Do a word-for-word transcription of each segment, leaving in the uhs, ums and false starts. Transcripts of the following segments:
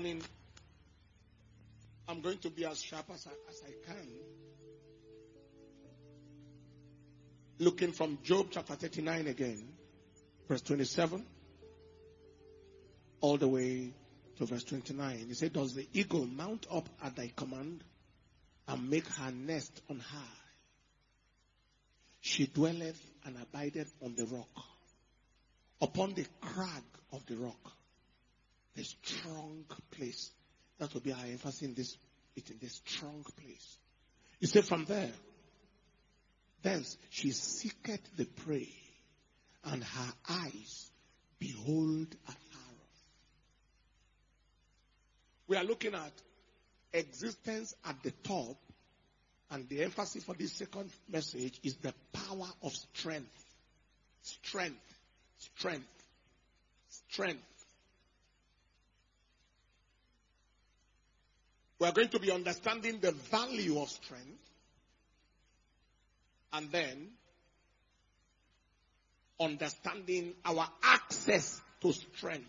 morning, I'm going to be as sharp as I, as I can. Looking from Job chapter thirty-nine again, verse twenty-seven, all the way to verse twenty-nine. He said, does the eagle mount up at thy command and make her nest on high? She dwelleth and abideth on the rock, upon the crag of the rock, a strong place. That will be our emphasis in this, it in this strong place. He said, from there, thence she seeketh the prey, and her eyes behold afar off. We are looking at existence at the top, and the emphasis for this second message is the power of strength. Strength. Strength. Strength. We are going to be understanding the value of strength, and then understanding our access to strength.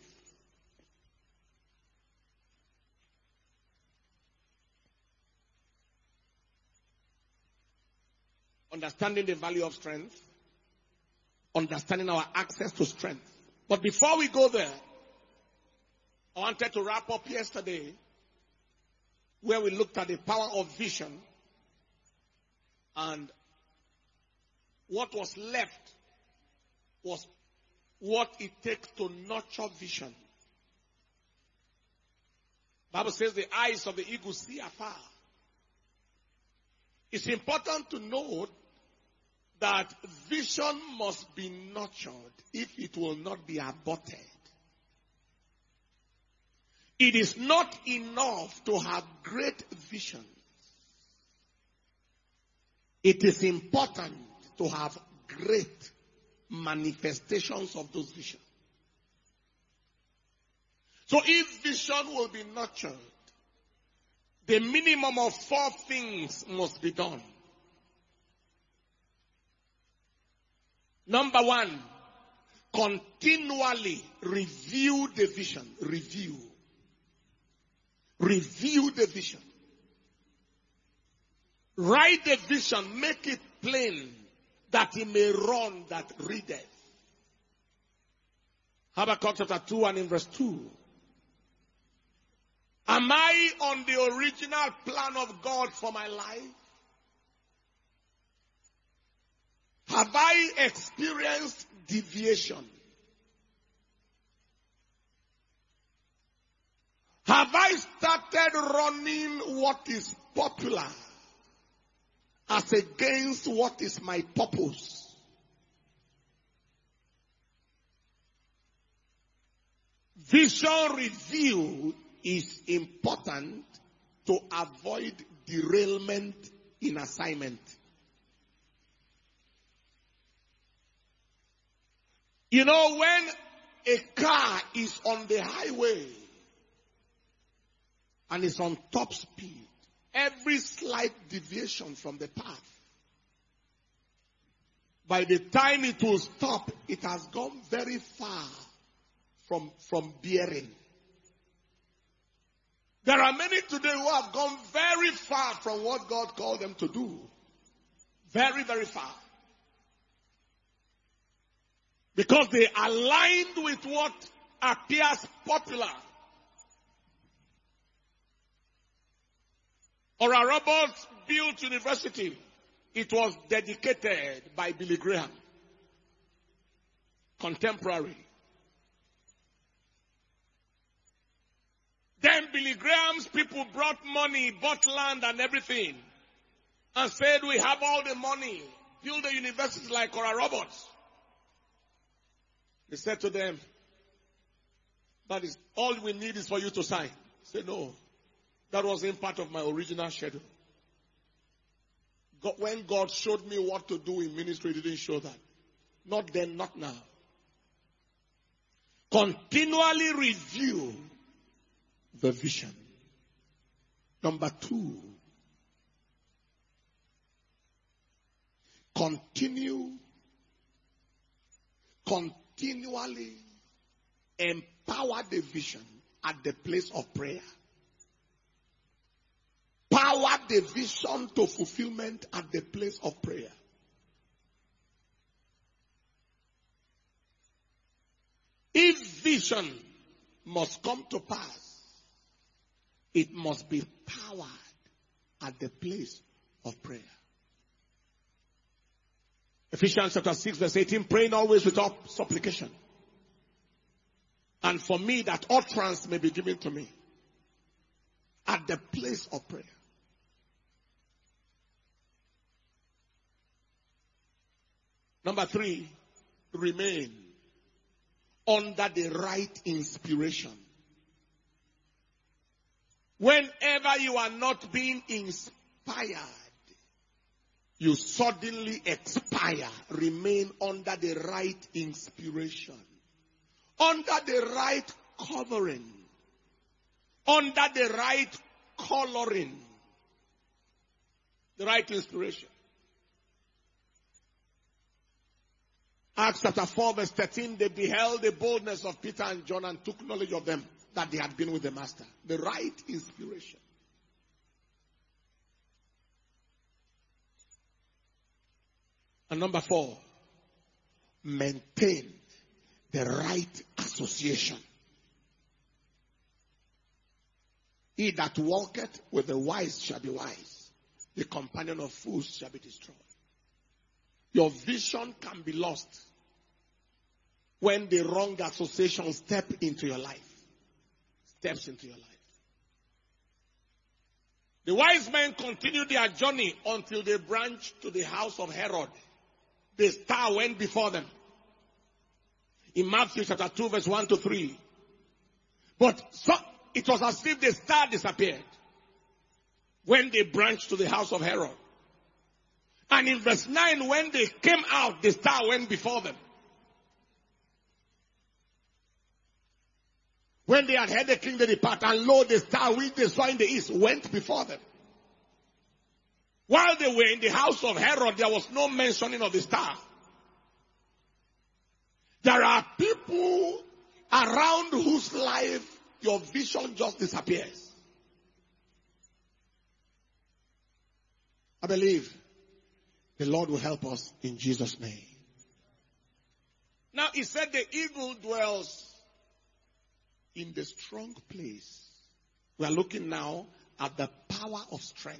Understanding the value of strength, understanding our access to strength. But before we go there, I wanted to wrap up yesterday where we looked at the power of vision, and what was left was what it takes to nurture vision. The Bible says the eyes of the eagle see afar. It's important to note that vision must be nurtured if it will not be aborted. It is not enough to have great vision. It is important to have great manifestations of those visions. So if vision will be nurtured, the minimum of four things must be done. Number one, continually review the vision. Review. Review the vision. Write the vision, make it plain, that he may run that readeth. Habakkuk chapter two and in verse two. Am I on the original plan of God for my life? Have I experienced deviation? Have I started running what is popular as against what is my purpose? Vision review is important to avoid derailment in assignment. You know, when a car is on the highway and is on top speed, every slight deviation from the path, by the time it will stop, it has gone very far from, from bearing. There are many today who have gone very far from what God called them to do. Very, very far. Because they aligned with what appears popular. Oral Roberts built university. It was dedicated by Billy Graham. Contemporary. Then Billy Graham's people brought money, bought land and everything, and said, we have all the money. Build a university like Oral Roberts. He said to them, that is all we need is for you to sign. He said, no, that wasn't part of my original schedule. God, when God showed me what to do in ministry, He didn't show that. Not then, not now. Continually review the vision. Number two, continue, continually empower the vision at the place of prayer. Power the vision to fulfillment at the place of prayer. If vision must come to pass, it must be powered at the place of prayer. Ephesians chapter six verse eighteen, praying always without supplication. And for me that utterance may be given to me at the place of prayer. Number three, remain under the right inspiration. Whenever you are not being inspired, you suddenly expire. Remain under the right inspiration. Under the right covering. Under the right coloring. The right inspiration. Acts chapter four verse thirteen, they beheld the boldness of Peter and John and took knowledge of them that they had been with the Master. The right inspiration. And number four, maintain the right association. He that walketh with the wise shall be wise. The companion of fools shall be destroyed. Your vision can be lost when the wrong association step into your life. Steps into your life. The wise men continued their journey until they branched to the house of Herod. The star went before them. In Matthew chapter two verse one to three. But so, it was as if the star disappeared when they branched to the house of Herod. And in verse nine, when they came out, the star went before them. When they had heard the king depart, and lo, the star which they saw in the east went before them. While they were in the house of Herod, there was no mentioning of the star. There are people around whose life your vision just disappears. I believe the Lord will help us in Jesus' name. Now, he said the eagle dwells in the strong place. We are looking now at the power of strength.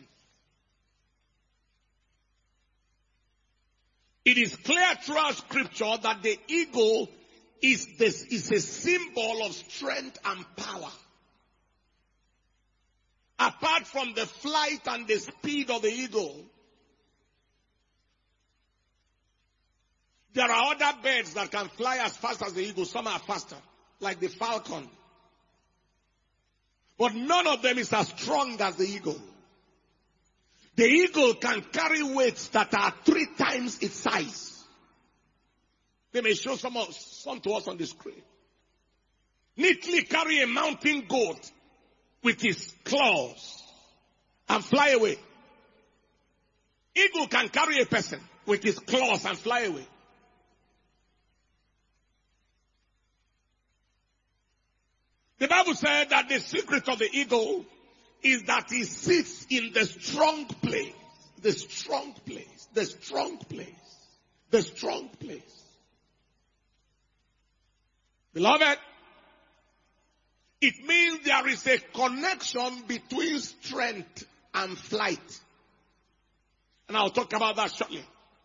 It is clear throughout scripture that the eagle is, this, is a symbol of strength and power. Apart from the flight and the speed of the eagle, there are other birds that can fly as fast as the eagle. Some are faster, like the falcon. But none of them is as strong as the eagle. The eagle can carry weights that are three times its size. They may show some, of, some to us on the screen. Neatly carry a mountain goat with his claws and fly away. Eagle can carry a person with his claws and fly away. The Bible said that the secret of the eagle is that he sits in the strong place. The strong place. The strong place. The strong place. Beloved, it means there is a connection between strength and flight. And I'll talk about that shortly.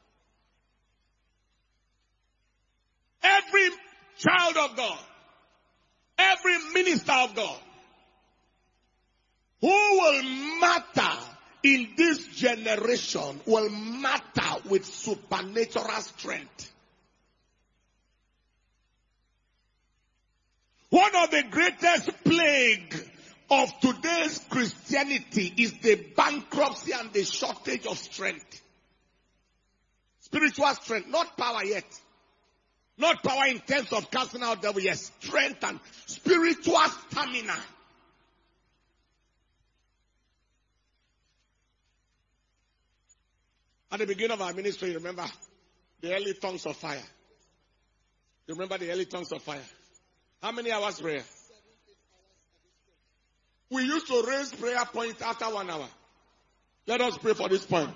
Every child of God, every minister of God, who will matter in this generation will matter with supernatural strength. One of the greatest plague of today's Christianity is the bankruptcy and the shortage of strength. Spiritual strength, not power yet. Not power in terms of casting out devil, yes. Strength and spiritual stamina. At the beginning of our ministry, you remember the early tongues of fire. You remember the early tongues of fire? How many hours prayer? We used to raise prayer points after one hour. Let us pray for this point.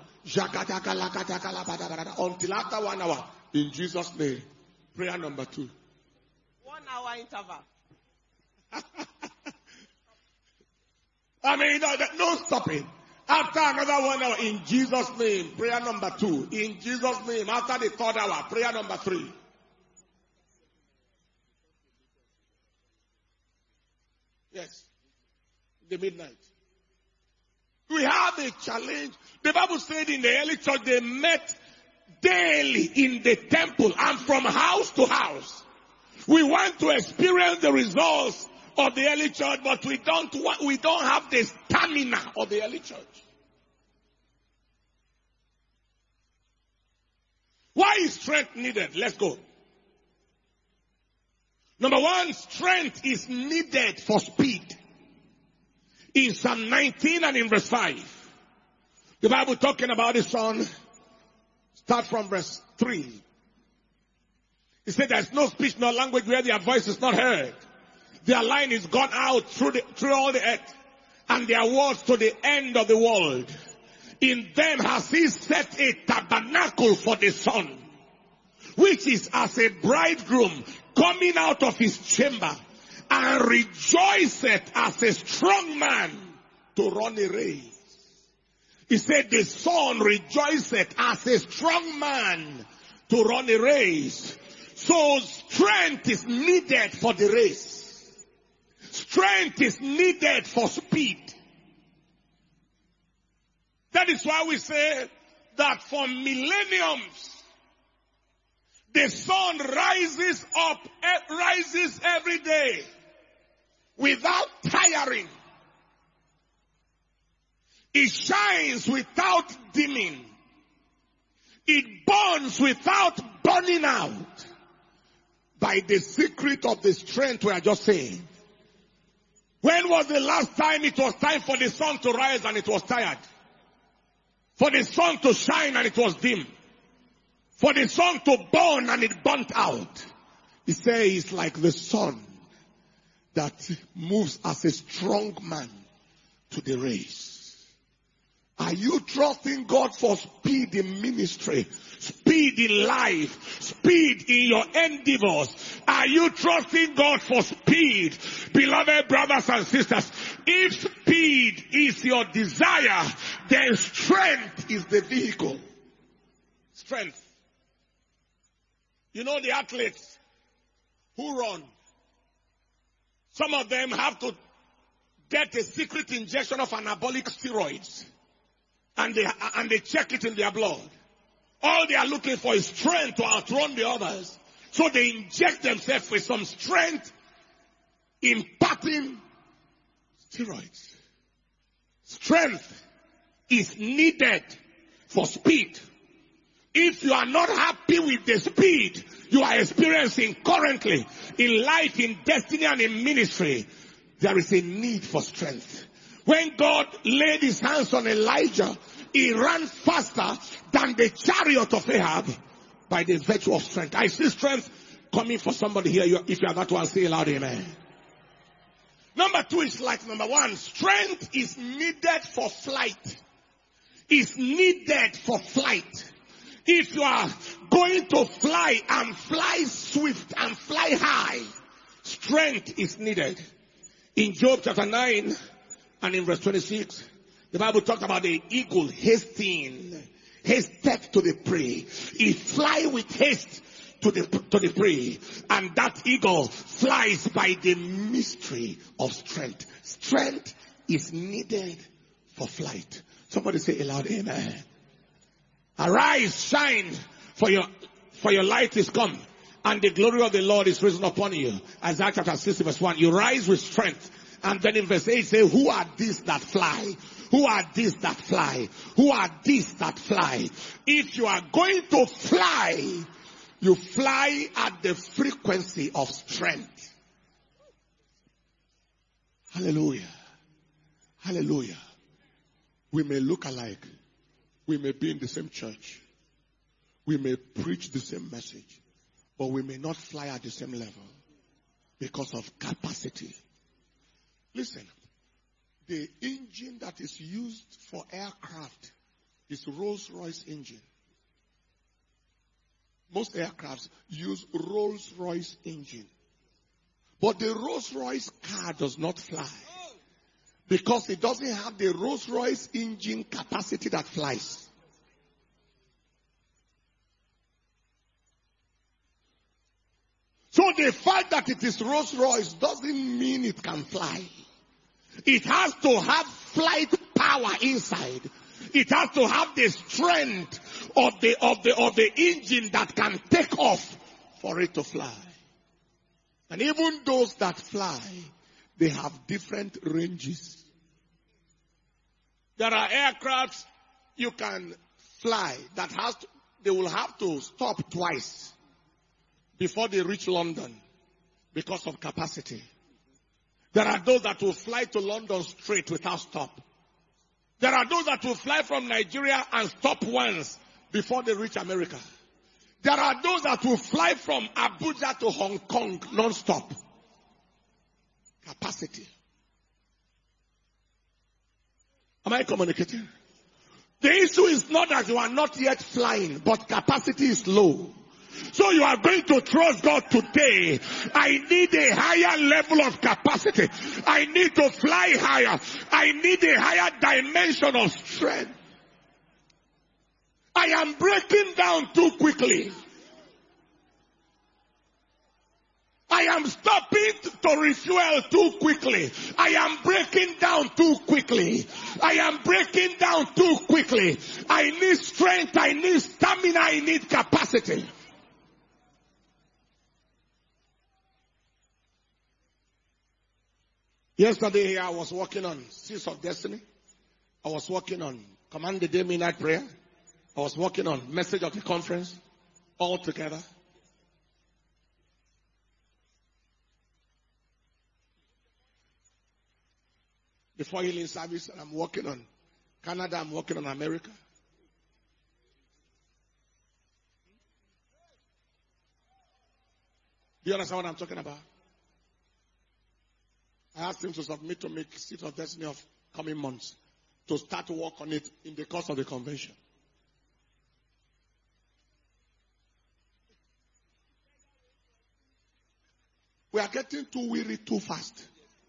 Until after one hour. In Jesus' name. Prayer number two. One hour interval. I mean, no, no stopping. After another one hour, in Jesus' name, prayer number two. In Jesus' name, after the third hour, prayer number three. Yes. The midnight. We have a challenge. The Bible said in the early church, they met daily in the temple and from house to house. We want to experience the results of the early church, but we don't want, we don't have the stamina of the early church. Why is strength needed? Let's go. Number one, strength is needed for speed. In Psalm nineteen and in verse five, the Bible talking about the sun, start from verse three. It said there's no speech nor language where their voice is not heard. Their line is gone out through, the, through all the earth, and their words to the end of the world. In them has he set a tabernacle for the sun, which is as a bridegroom coming out of his chamber, and rejoiceth as a strong man to run a race. He said the sun rejoiceth as a strong man to run a race. So strength is needed for the race. Strength is needed for speed. That is why we say that for millenniums, the sun rises up, rises every day without tiring. It shines without dimming. It burns without burning out. By the secret of the strength we are just saying. When was the last time it was time for the sun to rise and it was tired? For the sun to shine and it was dim? For the sun to burn and it burnt out? He says it's like the sun that moves as a strong man to the race. Are you trusting God for speed in ministry? Speed in life? Speed in your endeavors? Are you trusting God for speed? Beloved brothers and sisters, if speed is your desire, then strength is the vehicle. Strength. You know the athletes who run, some of them have to get a secret injection of anabolic steroids. And they, and they check it in their blood. All they are looking for is strength to outrun the others. So they inject themselves with some strength, imparting steroids. Strength is needed for speed. If you are not happy with the speed you are experiencing currently in life, in destiny, and in ministry, there is a need for strength. When God laid his hands on Elijah, he ran faster than the chariot of Ahab by the virtue of strength. I see strength coming for somebody here. If you are that one, say aloud, amen. Number two is like number one. Strength is needed for flight. Is needed for flight. If you are going to fly and fly swift and fly high, strength is needed. In Job chapter nine, and in verse twenty-six, the Bible talks about the eagle hasting, hasted to the prey. He fly with haste to the, to the prey. And that eagle flies by the mystery of strength. Strength is needed for flight. Somebody say aloud, amen. Arise, shine, for your, for your light is come, and the glory of the Lord is risen upon you. Isaiah chapter sixty verse one. You rise with strength. And then in verse eight say, who are these that fly? Who are these that fly? Who are these that fly? If you are going to fly, you fly at the frequency of strength. Hallelujah. Hallelujah. We may look alike. We may be in the same church. We may preach the same message. But we may not fly at the same level because of capacity. Listen, The engine that is used for aircraft is Rolls-Royce engine. Most aircrafts use Rolls-Royce engine. But the Rolls-Royce car does not fly. Because it doesn't have the Rolls-Royce engine capacity that flies. So the fact that it is Rolls-Royce doesn't mean it can fly. It has to have flight power inside. It has to have the strength of the, of the, of the engine that can take off for it to fly. And even those that fly, they have different ranges. There are aircrafts you can fly that has to, they will have to stop twice before they reach London because of capacity. There are those that will fly to London straight without stop. There are those that will fly from Nigeria and stop once before they reach America. There are those that will fly from Abuja to Hong Kong non-stop. Capacity. Am I communicating? The issue is not that you are not yet flying, but capacity is low. So you are going to trust God today. I need a higher level of capacity. I need to fly higher. I need a higher dimension of strength. I am breaking down too quickly. I am stopping to refuel too quickly. I am breaking down too quickly. I am breaking down too quickly. I need strength. I need stamina. I need capacity. Yesterday here I was working on Seeds of Destiny. I was working on Command the Day Midnight Prayer. I was working on Message of the Conference all together. Before healing service, I'm working on Canada, I'm working on America. Do you understand what I'm talking about? I asked him to submit to make Seeds of Destiny of coming months to start to work on it in the course of the convention. We are getting too weary too fast.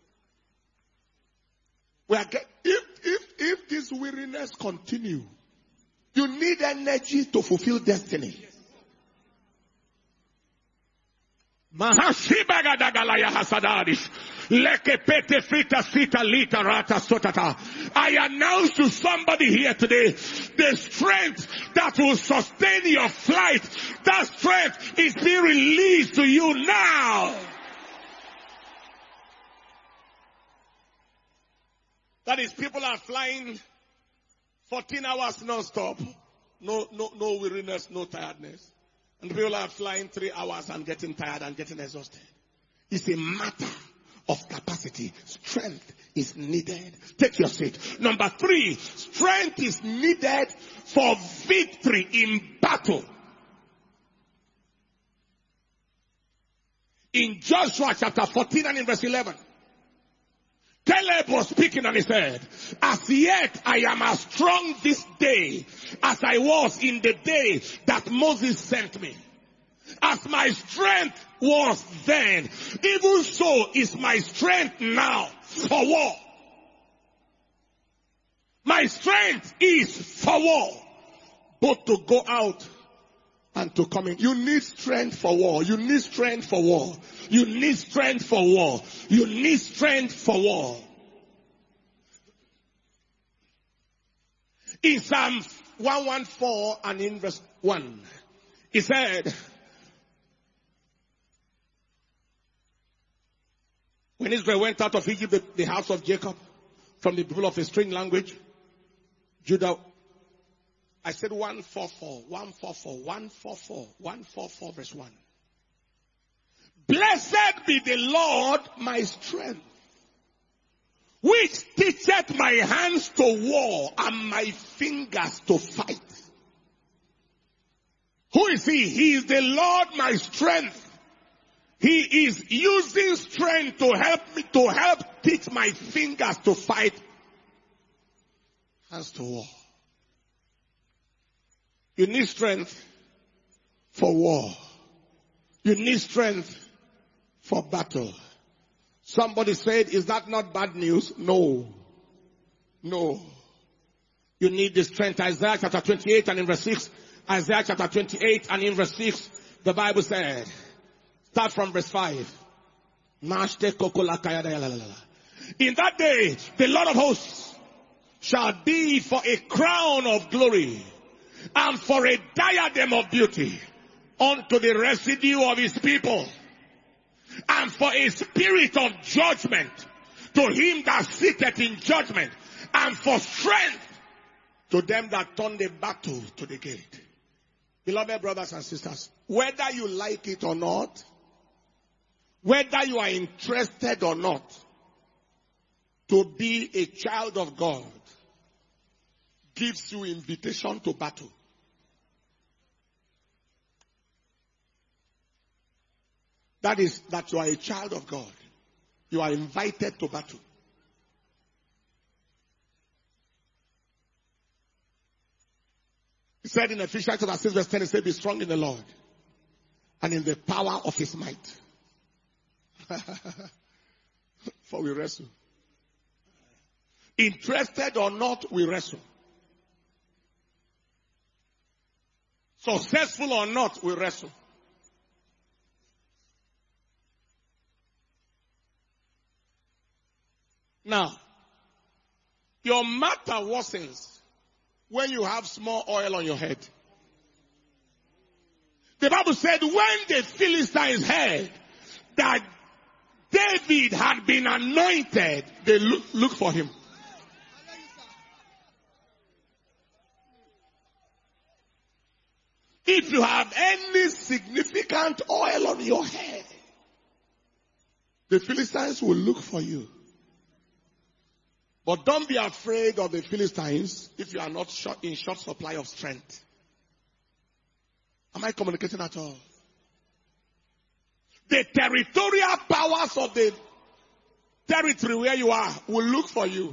We are get, if, if, if this weariness continue, you need energy to fulfill destiny. Mahashibagadagala hasadadish. I announce to somebody here today, the strength that will sustain your flight, that strength is being released to you now. That is, people are flying fourteen hours non-stop. No, no, no weariness, no tiredness. And people are flying three hours and getting tired and getting exhausted. It's a matter of capacity. Strength is needed. Take your seat. Number three, strength is needed for victory in battle. In Joshua chapter fourteen and in verse eleven, Caleb was speaking and he said, as yet I am as strong this day as I was in the day that Moses sent me. As my strength was then, even so is my strength now for war. My strength is for war, both to go out and to come in. You need strength for war. You need strength for war. You need strength for war. You need strength for war. In Psalm one fourteen and in verse one, he said, when Israel went out of Egypt, the, the house of Jacob, from the people of a strange language, Judah, I said one forty-four, one forty-four, one forty-four, one forty-four verse one. Blessed be the Lord my strength, which teacheth my hands to war and my fingers to fight. Who is he? He is the Lord my strength. He is using strength to help me, to help teach my fingers to fight Hands to war. You need strength for war. You need strength for battle. Somebody said, is that not bad news? No. No. You need the strength. Isaiah chapter twenty-eight and in verse six. Isaiah chapter twenty-eight and in verse six. The Bible said, start from verse five. In that day, the Lord of hosts shall be for a crown of glory and for a diadem of beauty unto the residue of his people, and for a spirit of judgment to him that sitteth in judgment, and for strength to them that turn the battle to the gate. Beloved brothers and sisters, whether you like it or not, whether you are interested or not, to be a child of God gives you invitation to battle. That is, that you are a child of God. You are invited to battle. He said in Ephesians chapter six verse ten, he said, be strong in the Lord and in the power of his might. For we wrestle. Interested or not, we wrestle. Successful or not, we wrestle. Now, your matter worsens when you have small oil on your head. The Bible said when the Philistines heard that David had been anointed, they look, look for him. If you have any significant oil on your head, the Philistines will look for you. But don't be afraid of the Philistines if you are not short, in short supply of strength. Am I communicating at all? The territorial powers of the territory where you are will look for you.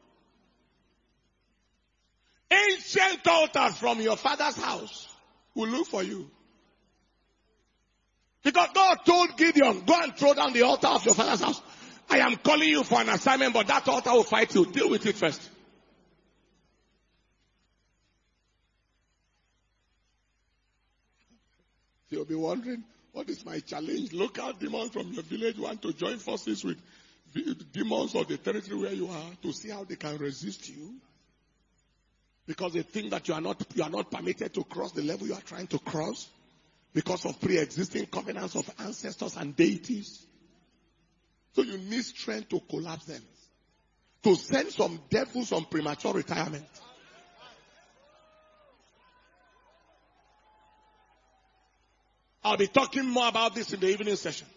Ancient altars from your father's house will look for you. Because God told Gideon, go and throw down the altar of your father's house. I am calling you for an assignment, but that altar will fight you. Deal with it first. You'll be wondering, what is my challenge? Local demons from your village want to join forces with demons of the territory where you are to see how they can resist you. Because they think that you are not, you are not permitted to cross the level you are trying to cross because of pre-existing covenants of ancestors and deities. So you need strength to collapse them. To send some devils on premature retirement. I'll be talking more about this in the evening session.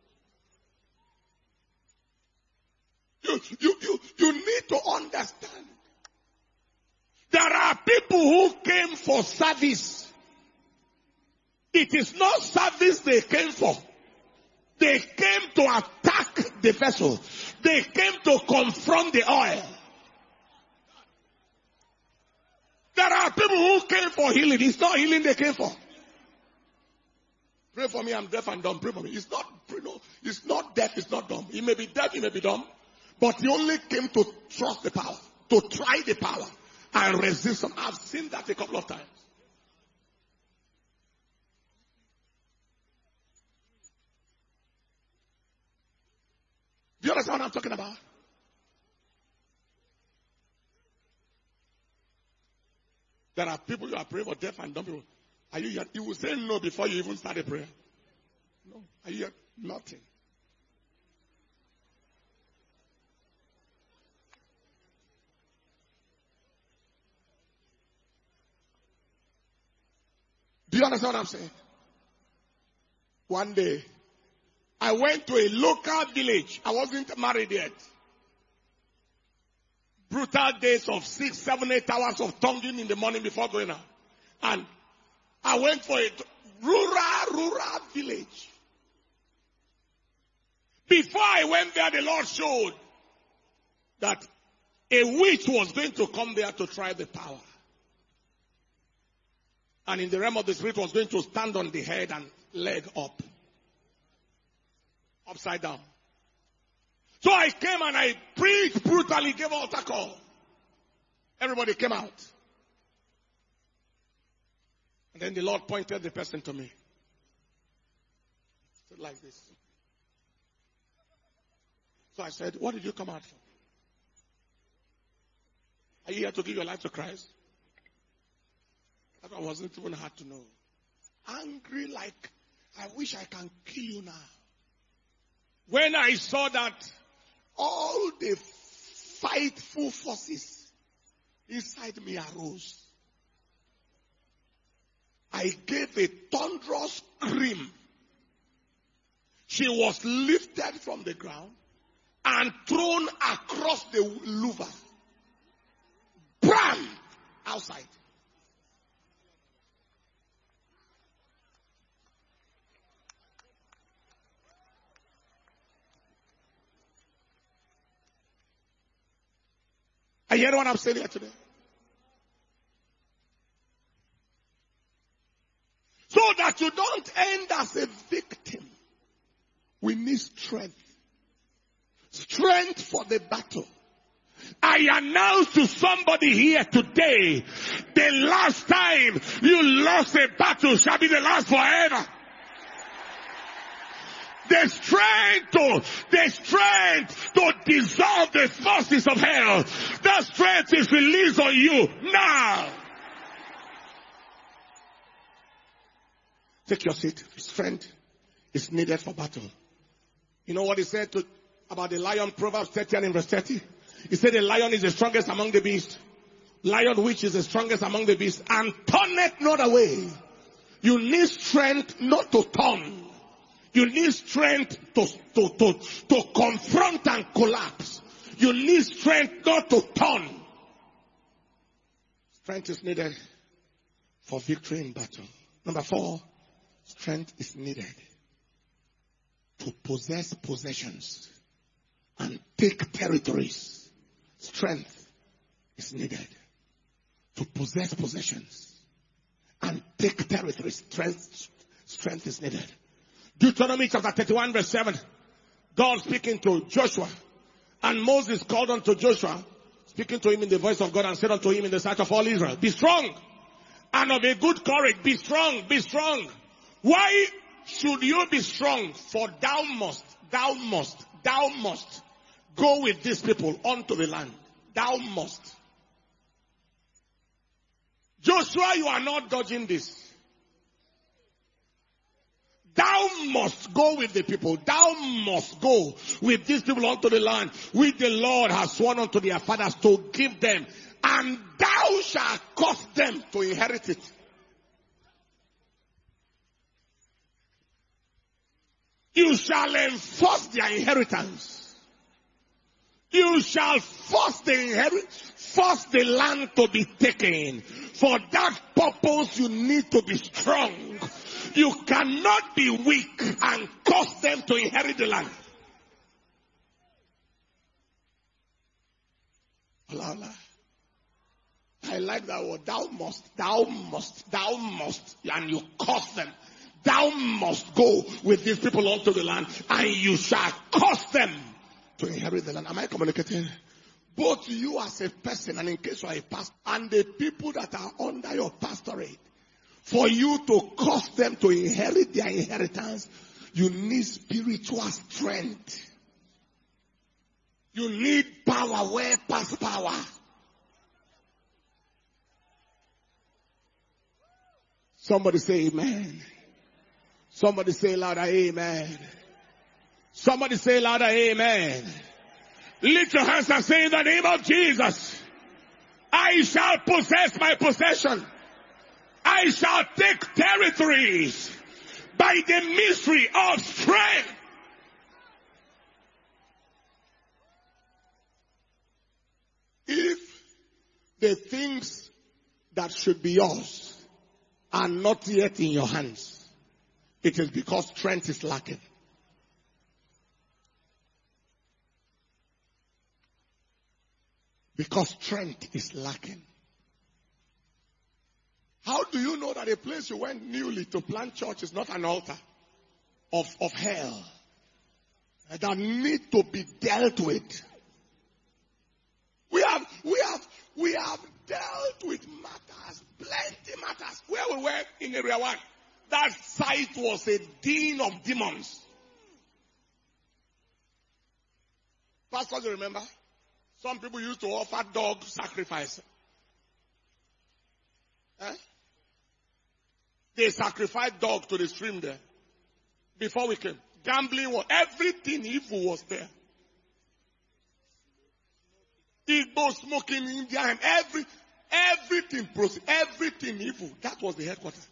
You, you, you, you need to understand. There are people who came for service. It is not service they came for. They came to attack the vessel. They came to confront the oil. There are people who came for healing. It's not healing they came for. Pray for me, I'm deaf and dumb. Pray for me. It's not, no, it's not deaf, it's not dumb. He may be deaf, he may be dumb. But he only came to trust the power. To try the power. And resist them. I've seen that a couple of times. Do you understand what I'm talking about? There are people you are praying for, deaf and dumb people. Are you yet? You will say no before you even start a prayer. No. Are you yet? Nothing. Do you understand what I'm saying? One day, I went to a local village. I wasn't married yet. Brutal days of six, seven, eight hours of tonguing in the morning before going out. And I went for a rural, rural village. Before I went there, the Lord showed that A witch was going to come there to try the power. And in the realm of the spirit was going to stand on the head and leg up. Upside down. So I came and I preached brutally, gave altar call. Everybody came out. And then the Lord pointed the person to me. Said like this. So I said, what did you come out for? Are you here to give your life to Christ? That I wasn't even hard to know. Angry like, I wish I can kill you now. When I saw that all the fightful forces inside me arose, I gave a thunderous scream. She was lifted from the ground and thrown across the louver. Bam! Outside. Are you hearing what I'm saying here today? So that you don't end as a victim, we need strength. Strength for the battle. I announce to somebody here today, the last time you lost a battle shall be the last forever. The strength to, the strength to dissolve the forces of hell. That strength is released on you now. Take your seat. Strength is needed for battle. You know what he said to, about the lion, Proverbs thirty and in verse thirty? He said the lion is the strongest among the beasts. Lion which is the strongest among the beasts. And turneth not away. You need strength not to turn. You need strength to, to, to, to confront and collapse. You need strength not to turn. Strength is needed for victory in battle. Number four, strength is needed to possess possessions and take territories. Strength is needed to possess possessions and take territories. Strength, strength is needed. Deuteronomy chapter thirty-one verse seven. God speaking to Joshua. And Moses called unto Joshua, speaking to him in the voice of God, and said unto him in the sight of all Israel, be strong and of a good courage. Be strong, be strong. Why should you be strong? For thou must, thou must, thou must go with these people unto the land. Thou must. Joshua, you are not dodging this. Thou must go with the people. Thou must go with these people unto the land which the Lord has sworn unto their fathers to give them. And thou shalt cause them to inherit it. You shall enforce their inheritance. You shall force the inherit, force the land to be taken. For that purpose you need to be strong. You cannot be weak and cause them to inherit the land. Allah, Allah. I like that word. Thou must, thou must, thou must, and you cause them. Thou must go with these people unto the land, and you shall cause them to inherit the land. Am I communicating? Both you as a person, and in case you are a pastor, and the people that are under your pastorate, for you to cause them to inherit their inheritance, you need spiritual strength. You need power where past power. Somebody say amen. Somebody say louder amen. Somebody say louder amen. Lift your hands and say in the name of Jesus, I shall possess my possession. I shall take territories by the mystery of strength. If the things that should be yours are not yet in your hands, it is because strength is lacking. Because strength is lacking. How do you know that a place you went newly to plant church is not an altar of, of hell that need to be dealt with? We have, we have, we have dealt with matters, plenty matters. Where we were in area one, that site was a den of demons. Pastor, you remember? Some people used to offer dog sacrifice. Eh? They sacrificed dog to the stream there. Before we came. Gambling was, everything evil was there. Igbo smoking Indian, every, everything, everything evil. That was the headquarters.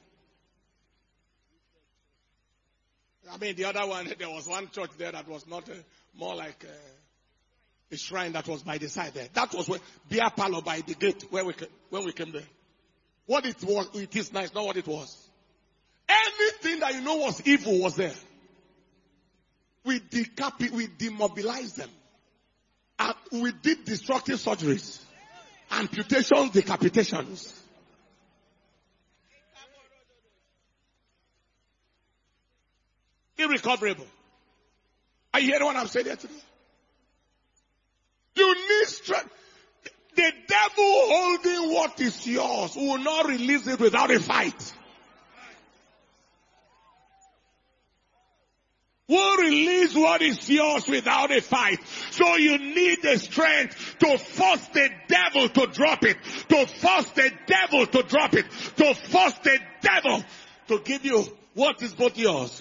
I mean, the other one, there was one church there that was not uh, more like uh, a shrine that was by the side there. That was where beer parlor by the gate where we came, when we came there. What it was, it is nice, not what it was. Anything that you know was evil was there. We decapi- we demobilized them. And we did destructive surgeries, amputations, decapitations. Irrecoverable. Are you hearing what I'm saying here today? You need strength. The devil holding what is yours will not release it without a fight. Will release what is yours without a fight. So you need the strength to force the devil to drop it. To force the devil to drop it. To force the devil to give you what is both yours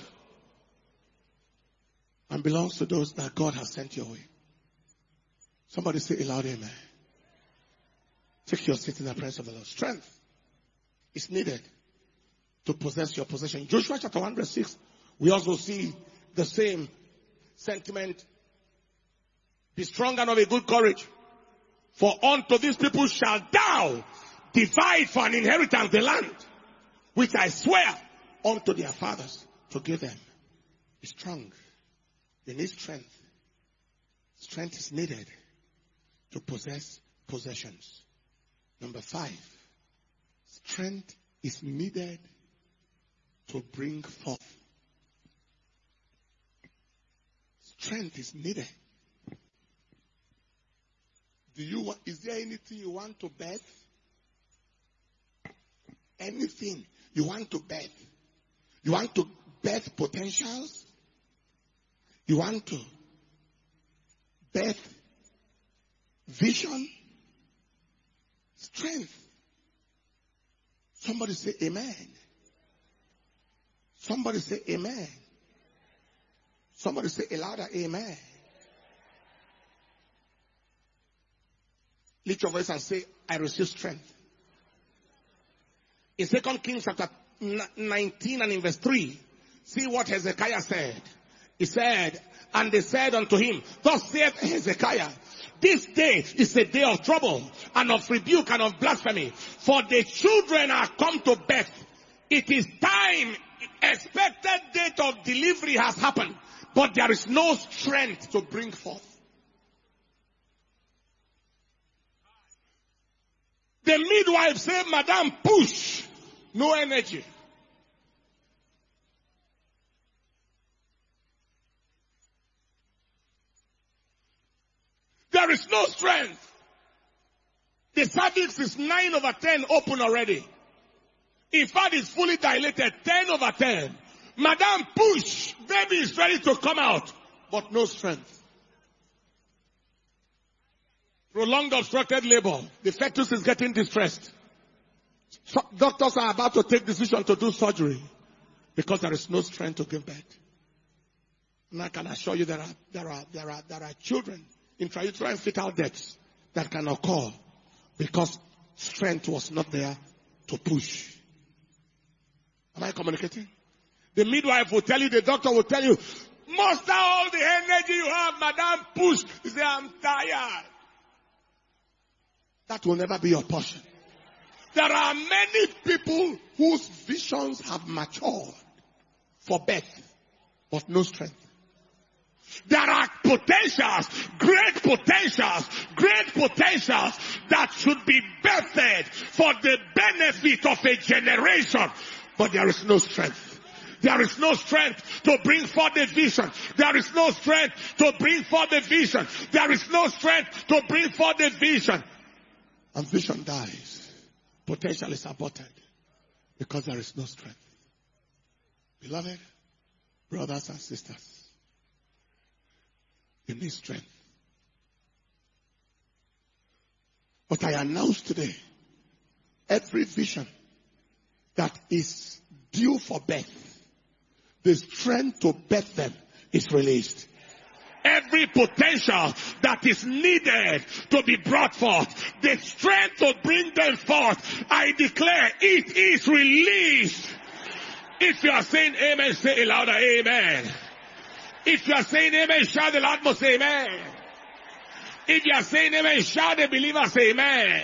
and belongs to those that God has sent your way. Somebody say aloud, amen. Take your seat in the presence of the Lord. Strength is needed to possess your possession. Joshua chapter one verse six, we also see the same sentiment. Be strong and of a good courage. For unto these people shall thou divide for an inheritance the land, which I swear unto their fathers to give them. Be strong. They need strength. Strength is needed to possess possessions. Number five, strength is needed to bring forth. Strength is needed. Do you want, is there anything you want to birth? Anything you want to birth? You want to birth potentials? You want to birth vision? Strength. Somebody say amen. Somebody say amen. Somebody say a louder amen. Lift your voice and say, I receive strength. In Second Kings chapter nineteen and in verse three, see what Hezekiah said. He said, and they said unto him, thus saith Hezekiah, this day is a day of trouble and of rebuke and of blasphemy, for the children are come to birth. It is time, expected date of delivery has happened, but there is no strength to bring forth. The midwife said, Madam, push. No energy. There is no strength. The cervix is nine over ten open already. In fact, it's fully dilated, ten over ten. Madam, push. Baby is ready to come out, but no strength. Prolonged obstructed labor. The fetus is getting distressed. So doctors are about to take decision to do surgery because there is no strength to give birth. And I can assure you there are there are there are there are children intrauterine fetal deaths that can occur because strength was not there to push. Am I communicating? The midwife will tell you, the doctor will tell you, muster all the energy you have, madam, push. You say, I'm tired. That will never be your portion. There are many people whose visions have matured for birth, but no strength. There are potentials, great potentials, great potentials that should be birthed for the benefit of a generation. But there is no strength. There is no strength to bring forth the vision. There is no strength to bring forth the vision. There is no strength to bring forth the vision. And vision dies. Potential is aborted because there is no strength. Beloved, brothers and sisters, you need strength. But I announce today, every vision that is due for birth, the strength to birth them is released. Every potential that is needed to be brought forth, the strength to bring them forth, I declare it is released. If you are saying amen, say it louder, amen. If you are saying amen, shout the loud most, amen. If you are saying amen, shout the believers, amen.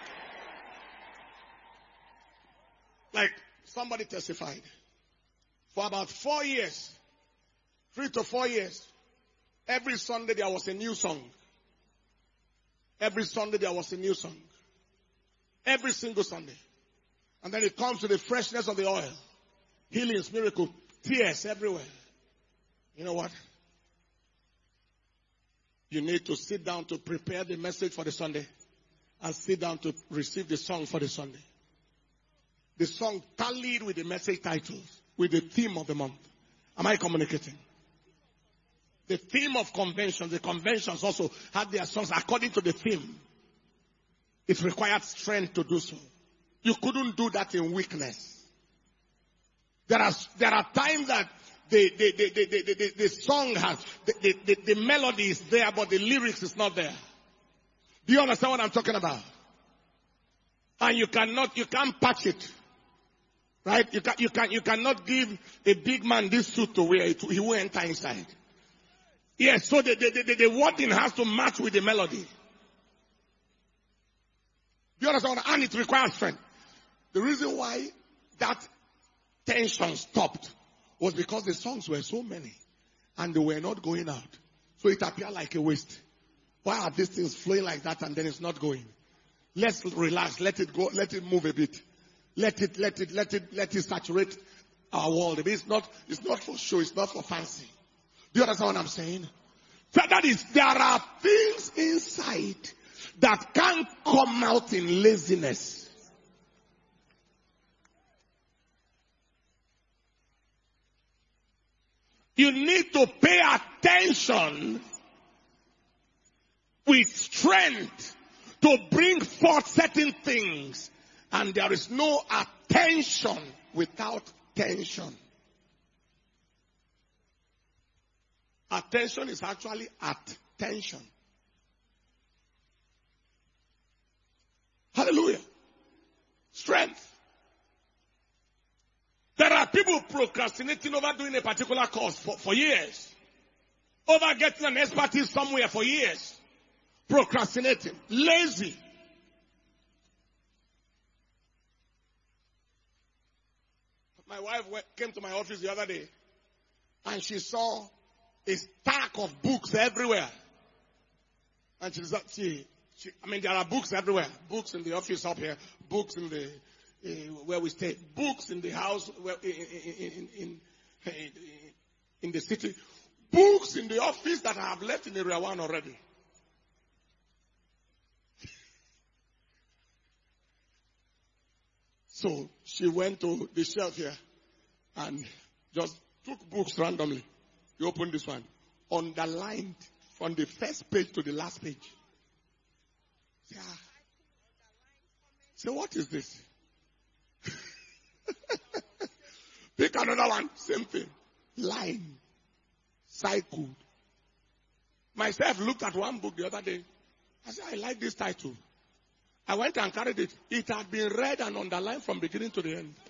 Like somebody testified. For about four years, three to four years, every Sunday there was a new song. Every Sunday there was a new song. Every single Sunday. And then it comes to the freshness of the oil. Healings, miracle, tears everywhere. You know what? You need to sit down to prepare the message for the Sunday. And sit down to receive the song for the Sunday. The song tallied with the message titles. With the theme of the month. Am I communicating? The theme of conventions, the conventions also had their songs according to the theme. It required strength to do so. You couldn't do that in weakness. There are, there are times that the, the, the, the, the, the, the song has, the, the, the, the melody is there, but the lyrics is not there. Do you understand what I'm talking about? And you cannot, you can't patch it. Right? You can, you can, you cannot give a big man this suit to wear. It, he will enter inside. Yes, so the, the, the, the wording has to match with the melody. Do you understand? And it requires strength. The reason why that tension stopped was because the songs were so many and they were not going out. So it appeared like a waste. Why are these things flowing like that and then it's not going? Let's relax. Let it go. Let it move a bit. Let it, let it, let it, let it saturate our world. It's not, it's not for show. It's not for fancy. Do you understand what I'm saying? So that is, there are things inside that can't come out in laziness. You need to pay attention with strength to bring forth certain things. And there is no attention without tension. Attention is actually attention. Hallelujah. Strength. There are people procrastinating over doing a particular course for, for years. Over getting an expertise somewhere for years. Procrastinating. Lazy. My wife went, came to my office the other day and she saw a stack of books everywhere. And she, she, she I mean, there are books everywhere. Books in the office up here. Books in the, uh, where we stay. Books in the house, where, in, in, in, in, in the city. Books in the office that I have left in area one already. So she went to the shelf here and just took books randomly. You open this one. Underlined from the first page to the last page. Yeah. So what is this? Pick another one. Same thing. Line. Cycled. Myself looked at one book the other day. I said, I like this title. I went and carried it. It had been read and underlined from beginning to the end.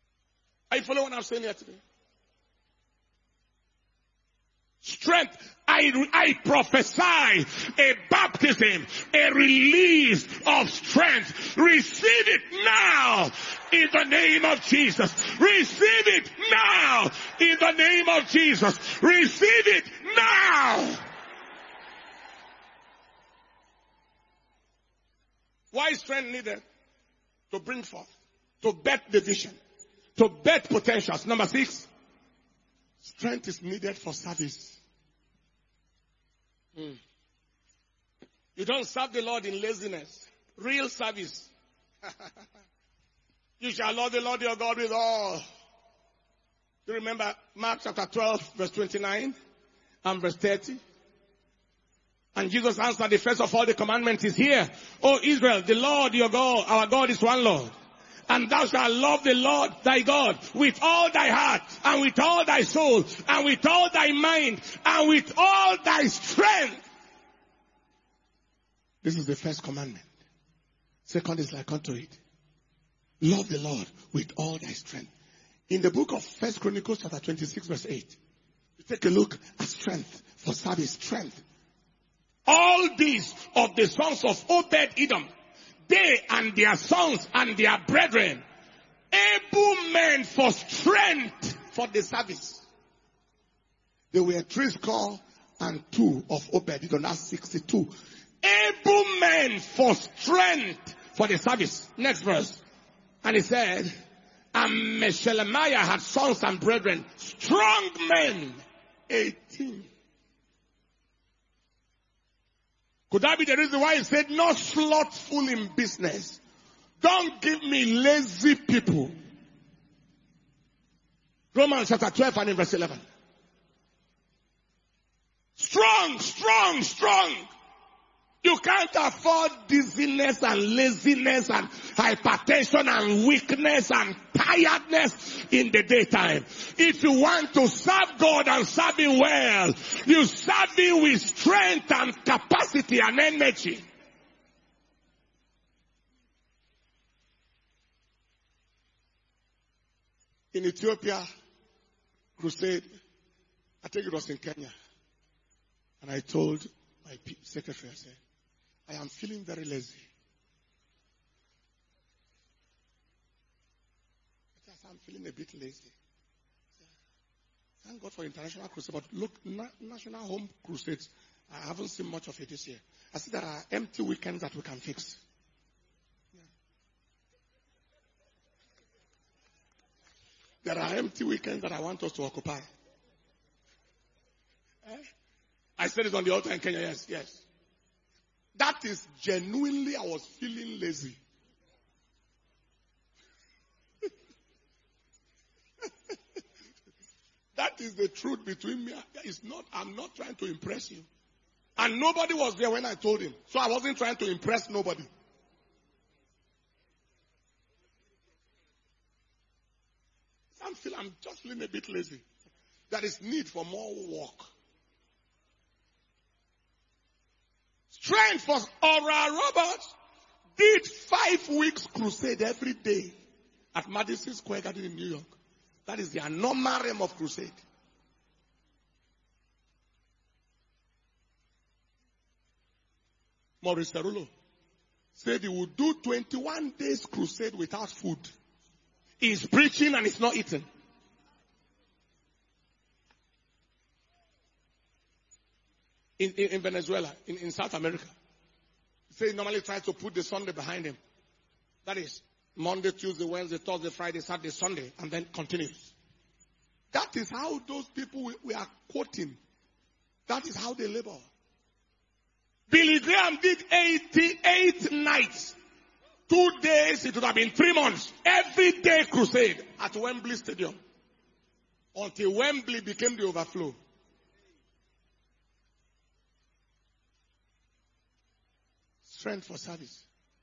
Are you following what I'm saying here today? Strength. I, I prophesy a baptism, a release of strength. Receive it now in the name of Jesus. Receive it now in the name of Jesus. Receive it now. Why is strength needed? To bring forth, to birth the vision, to birth potentials. Number six, strength is needed for service. Mm. You don't serve the Lord in laziness. Real service. You shall love the Lord your God with all. You remember Mark chapter twelve, verse twenty-nine and verse thirty? And Jesus answered, the first of all the commandments is here. O Israel, the Lord your God, our God is one Lord. And thou shalt love the Lord thy God with all thy heart, and with all thy soul, and with all thy mind, and with all thy strength. This is the first commandment. Second is like unto it. Love the Lord with all thy strength. In the book of First Chronicles chapter twenty-six verse eight, you take a look at strength for service, strength. All these of the sons of Obed-Edom, they and their sons and their brethren, able men for strength for the service. They were three score and two of Obed-Edom, that's sixty-two. Able men for strength for the service. Next verse. And he said, and Meshelemiah had sons and brethren, strong men, eighteen. Could that be the reason why he said, not slothful in business? Don't give me lazy people. Romans chapter twelve and in verse eleven. Strong, strong, strong. You can't afford dizziness and laziness and hypertension and weakness and tiredness in the daytime. If you want to serve God and serve Him well, you serve Him with strength and capacity and energy. In Ethiopia, crusade, I think it was in Kenya, and I told my secretary, I said, I am feeling very lazy. I'm feeling a bit lazy. Thank God for international crusade, but look, na- national home crusades, I haven't seen much of it this year. I see there are empty weekends that we can fix. Yeah. There are empty weekends that I want us to occupy. Eh? I said it on the altar in Kenya, yes, yes. That is genuinely, I was feeling lazy. That is the truth between me. It's not, I'm not trying to impress you. And nobody was there when I told him. So I wasn't trying to impress nobody. I'm, feel, I'm just feeling a bit lazy. There is need for more work. Strength for Oral Roberts did five weeks crusade every day at Madison Square Garden in New York. That is the anomaly of crusade. Maurice Cerullo said he would do twenty-one days crusade without food. He's preaching and he's not eating. In, in, in Venezuela, in, in South America, he normally tries to put the Sunday behind him. That is Monday, Tuesday, Wednesday, Thursday, Friday, Saturday, Sunday, and then continues. That is how those people we, we are quoting. That is how they labor. Billy Graham did eighty-eight nights. Two days, it would have been three months. Every day crusade at Wembley Stadium. Until Wembley became the overflow. Strength for service.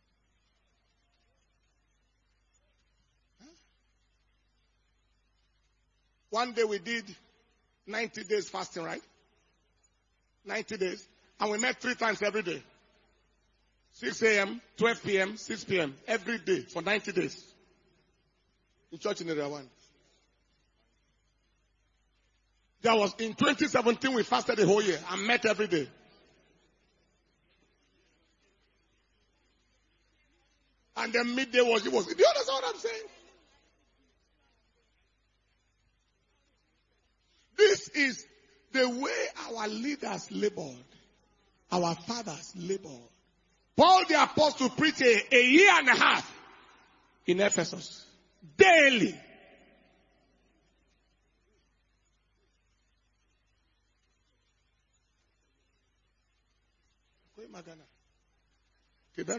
Huh? One day we did ninety days fasting, right? ninety days. And we met three times every day. six a.m., twelve p.m., six p.m. every day for ninety days. In church in Area one. There was, in twenty seventeen, we fasted the whole year and met every day. And then midday was, it was, do you understand what I'm saying? This is the way our leaders labored. Our fathers labored. Paul the apostle preached a, a year and a half in Ephesus. Daily. Do you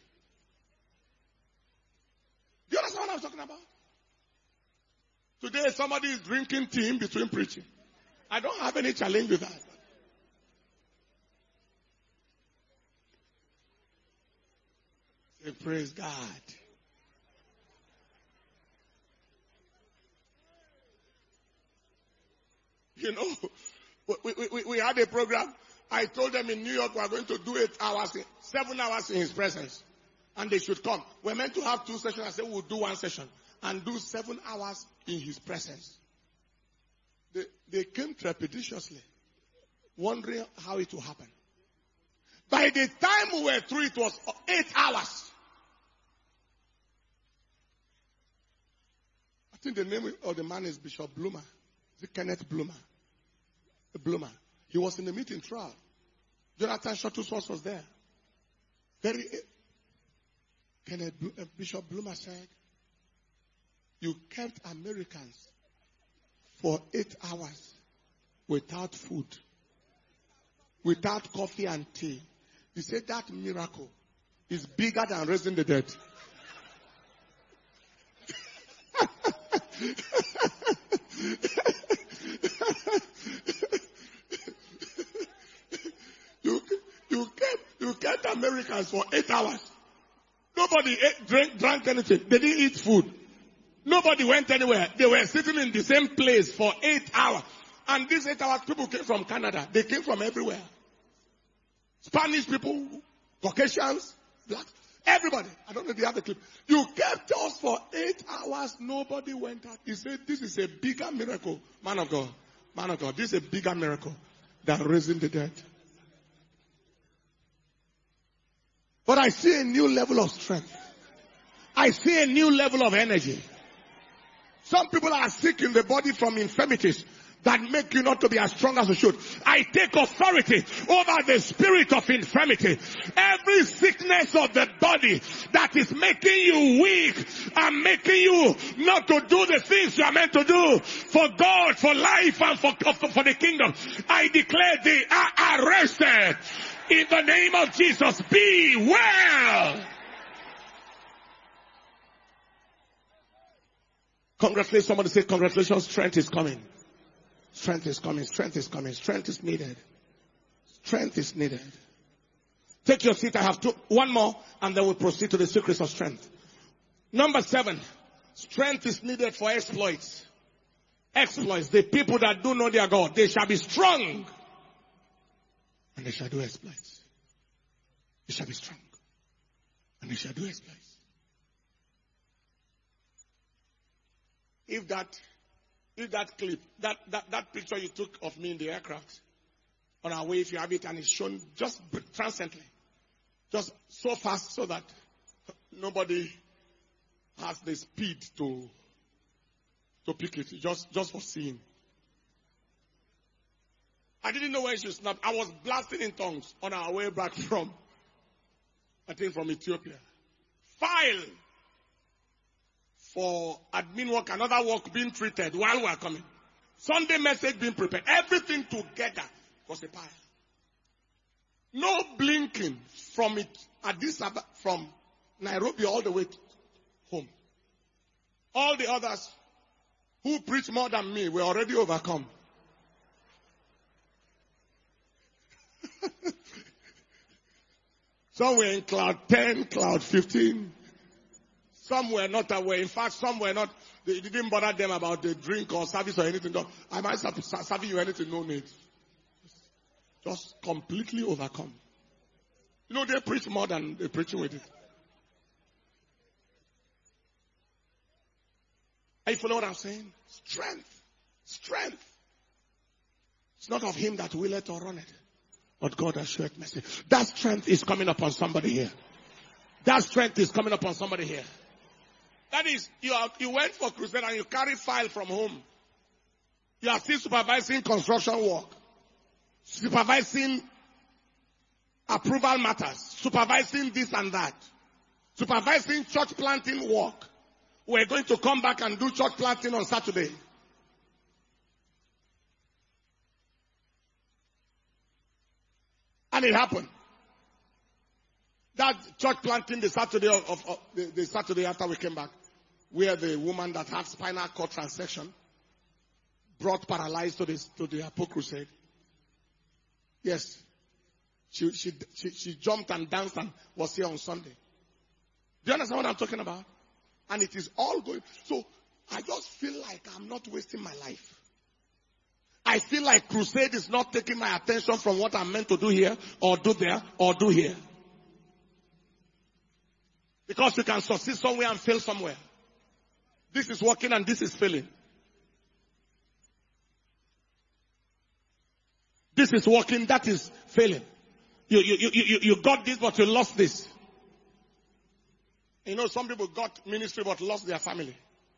understand what I'm talking about? Today somebody is drinking tea in between preaching. I don't have any challenge with that. Say, praise God. You know, we, we, we, we had a program. I told them in New York we are going to do eight hours, in, seven hours in his presence. And they should come. We're meant to have two sessions. I said we'll do one session. And do seven hours in his presence. They, they came trepidatiously, wondering how it will happen. By the time we were through, it was eight hours. I think the name of the man is Bishop Bloomer. Is it Kenneth Bloomer? Bloomer. He was in the meeting throughout. Jonathan Shuttlesworth was there. Very. Kenneth uh, Bishop Bloomer said, "You kept Americans for eight hours without food, without coffee and tea." He said that miracle is bigger than raising the dead. you, you, kept, you kept Americans for eight hours. Nobody ate, drank, drank anything. They didn't eat food. Nobody went anywhere. They were sitting in the same place for eight hours. And these eight hours, people came from Canada. They came from everywhere. Spanish people, Caucasians, blacks, everybody. I don't know if you have the clip. You kept us for eight hours. Nobody went out. He said, this is a bigger miracle. Man of God, man of God, this is a bigger miracle than raising the dead. But I see a new level of strength. I see a new level of energy. Some people are sick in the body from infirmities that make you not to be as strong as you should. I take authority over the spirit of infirmity. Every sickness of the body that is making you weak and making you not to do the things you are meant to do for God, for life, and for, for the kingdom. I declare they are arrested. In the name of Jesus, be well. Congratulations. Somebody say, congratulations, strength is coming. Strength is coming. Strength is coming. Strength is needed. Strength is needed. Take your seat. I have two, one more, and then we'll proceed to the secrets of strength. Number seven. Strength is needed for exploits. Exploits. The people that do know their God, they shall be strong. And they shall do exploits. They shall be strong. And they shall do exploits. If that, if that clip, that, that, that picture you took of me in the aircraft, on our way, if you have it, and it's shown just transiently, just so fast so that nobody has the speed to, to pick it, just, just for seeing. I didn't know when she snapped. I was blasting in tongues on our way back from, I think from Ethiopia. File for admin work, another work being treated while we are coming. Sunday message being prepared. Everything together was a pile. No blinking from it, Addis Ababa, from Nairobi all the way to home. All the others who preach more than me were already overcome. Some were in cloud ten, cloud fifteen. Some were not aware. In fact, some were not, they didn't bother them about the drink or service or anything. No, I might serve you anything, no need. Just completely overcome. You know, they preach more than they're preaching with it. Are you following what I'm saying? Strength. Strength. It's not of him that willeth or runneth, but God has showed mercy. That strength is coming upon somebody here. That strength is coming upon somebody here. That is, you are, you went for crusade and you carry file from home. You are still supervising construction work, supervising approval matters, supervising this and that, supervising church planting work. We're going to come back and do church planting on Saturday. And it happened. That church planting the Saturday of, of, of the, the Saturday after we came back, where the woman that had spinal cord transection brought paralyzed to this to the Apo crusade. Yes. She, she, she, she jumped and danced and was here on Sunday. Do you understand what I'm talking about? And it is all going. So I just feel like I'm not wasting my life. I feel like crusade is not taking my attention from what I'm meant to do here or do there or do here. Because you can succeed somewhere and fail somewhere. This is working and this is failing. This is working, that is failing. You, you, you, you, you got this, but you lost this. You know, some people got ministry, but lost their family.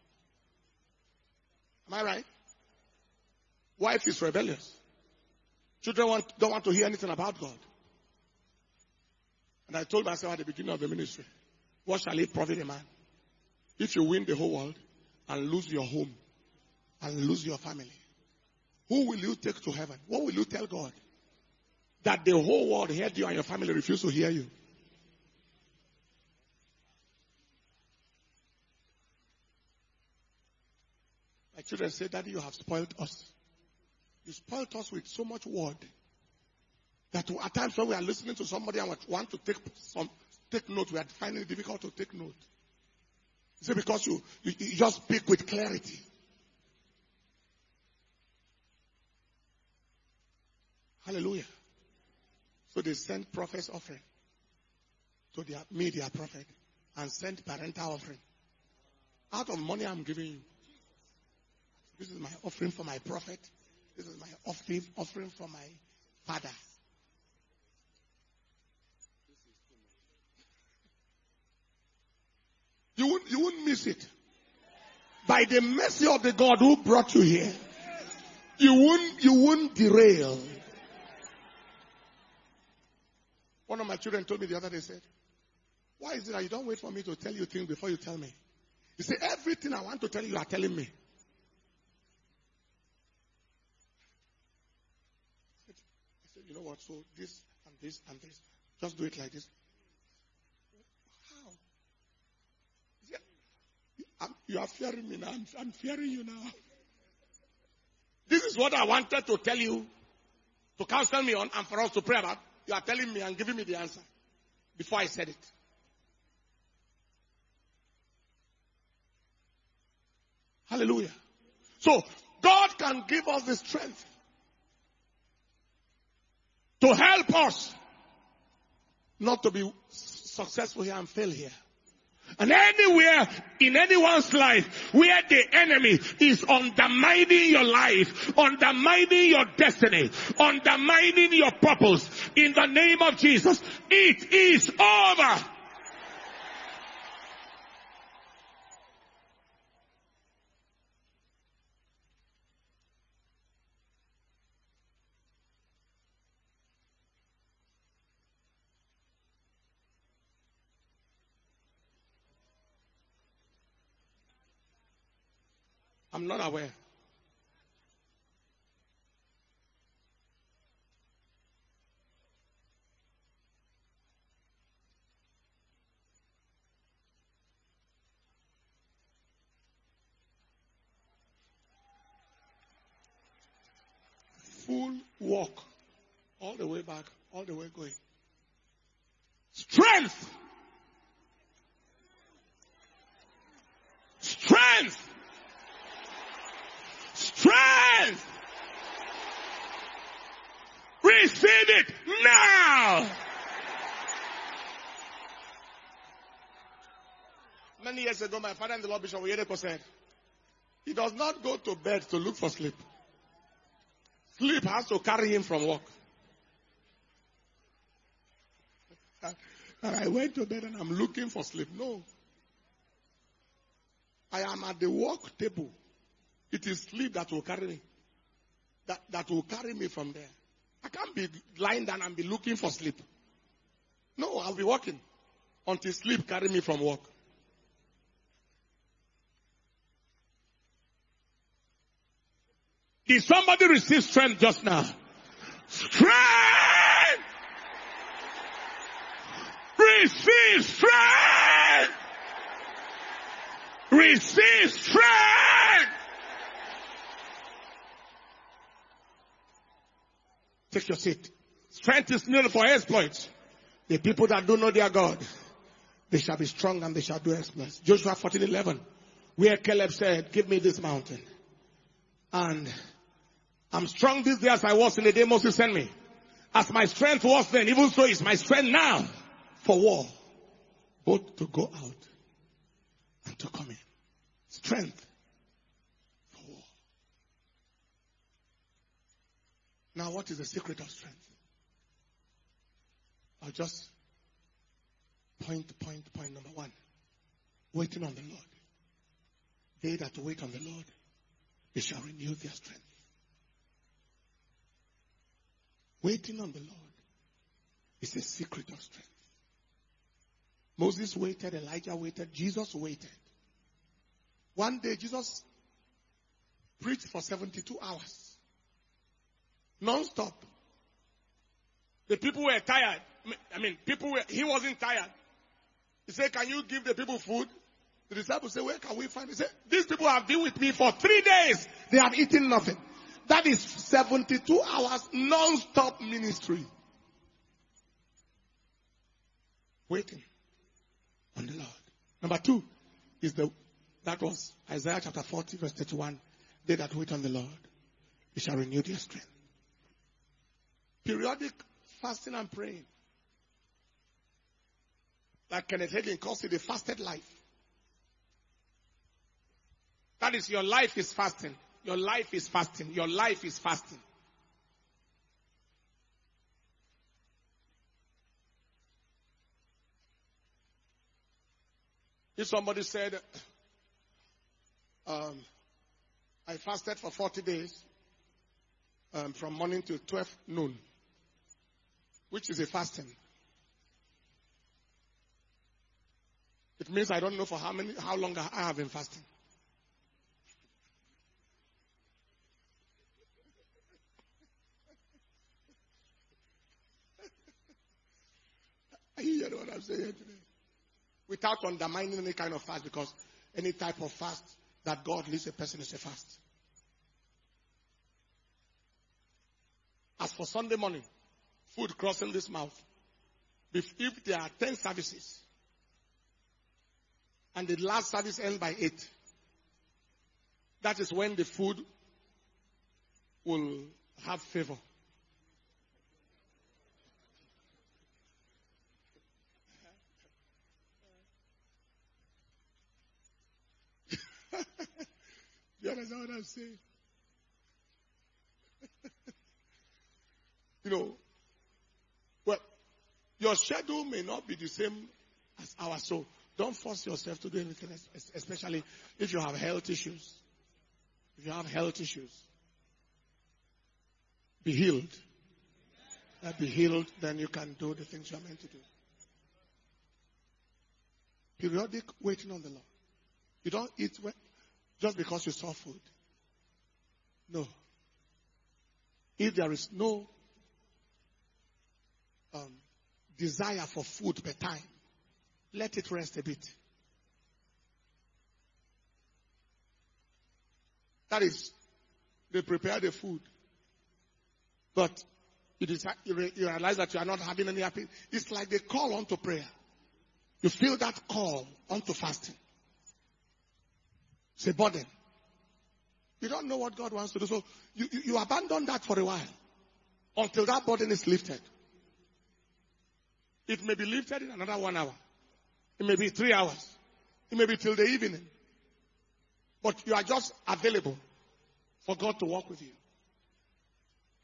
Am I right? Wife is rebellious. Children want, don't want to hear anything about God. And I told myself at the beginning of the ministry, what shall it profit a man if you win the whole world and lose your home and lose your family? Who will you take to heaven? What will you tell God? That the whole world heard you and your family refused to hear you. My children say, Daddy, you have spoiled us. You spoiled us with so much word that at times when we are listening to somebody and we want to take some take note, we are finding it difficult to take note. Is it because you, you, you just speak with clarity? Hallelujah. So they sent prophet's offering to their media prophet and sent parental offering. Out of money I'm giving you. This is my offering for my prophet. This is my offering offering for my father. You won't, you won't miss it. By the mercy of the God who brought you here, you won't, you won't derail. One of my children told me the other day, said, why is it that you don't wait for me to tell you things before you tell me? He said, everything I want to tell you, you are telling me. I said, I said, you know what, so this and this and this, just do it like this. How? He said, I'm, you are fearing me now, I'm, I'm fearing you now. This is what I wanted to tell you, to counsel me on and for us to pray about. You are telling me and giving me the answer before I said it. Hallelujah. So, God can give us the strength to help us not to be successful here and fail here. And anywhere in anyone's life where the enemy is undermining your life, undermining your destiny, undermining your purpose, in the name of Jesus, it is over. I'm not aware. Full walk. All the way back, all the way going. Strength. Strength. Strength. Receive it now. Many years ago, my father in the Lord, Bishop Oyedepo, said, he does not go to bed to look for sleep. Sleep has to carry him from work. And I went to bed and I'm looking for sleep. No. I am at the work table. It is sleep that will carry me. That, that will carry me from there. I can't be lying down and be looking for sleep. No, I'll be working until sleep carry me from work. Did somebody receive strength just now? Strength! Receive strength! Receive strength! Take your seat. Strength is needed for exploits. The people that do know their God, they shall be strong and they shall do exploits. Joshua fourteen eleven, where Caleb said, give me this mountain. And I'm strong this day as I was in the day Moses sent me. As my strength was then, even so is my strength now for war. Both to go out and to come in. Strength for war. Now what is the secret of strength? I'll just point, point, point number one. Waiting on the Lord. They that wait on the Lord, they shall renew their strength. Waiting on the Lord is a secret of strength. Moses waited, Elijah waited, Jesus waited. One day Jesus preached for seventy-two hours. Non-stop. The people were tired. I mean, people were, he wasn't tired. He said, can you give the people food? The disciples said, where can we find it? He said, these people have been with me for three days. They have eaten nothing. That is seventy-two hours non-stop ministry. Waiting on the Lord. Number two is the, that was Isaiah chapter forty verse thirty-one. They that wait on the Lord, they shall renew their strength. Periodic fasting and praying. Like Kenneth Hagin calls it, the fasted life. That is, your life is fasting. Your life is fasting. Your life is fasting. If somebody said, um, I fasted for forty days, um, from morning to twelve noon, which is a fasting. It means I don't know for how many, how long I have been fasting. Are you hearing what I'm saying today? Without undermining any kind of fast, because any type of fast that God leads a person is a fast. As for Sunday morning, food crossing this mouth, if, if there are ten services, and the last service ends by eight, that is when the food will have favor. You understand what I'm saying? You know, well, your schedule may not be the same as ours, so don't force yourself to do anything, especially if you have health issues. If you have health issues, be healed. Uh, be healed, then you can do the things you are meant to do. Periodic waiting on the Lord. You don't eat just because you saw food. No. If there is no um, desire for food per time, let it rest a bit. That is, they prepare the food, but you, decide, you realize that you are not having any appetite. It's like the call onto prayer. You feel that call onto fasting. It's a burden. You don't know what God wants to do, so you, you, you abandon that for a while until that burden is lifted. It may be lifted in another one hour. It may be three hours. It may be till the evening. But you are just available for God to walk with you.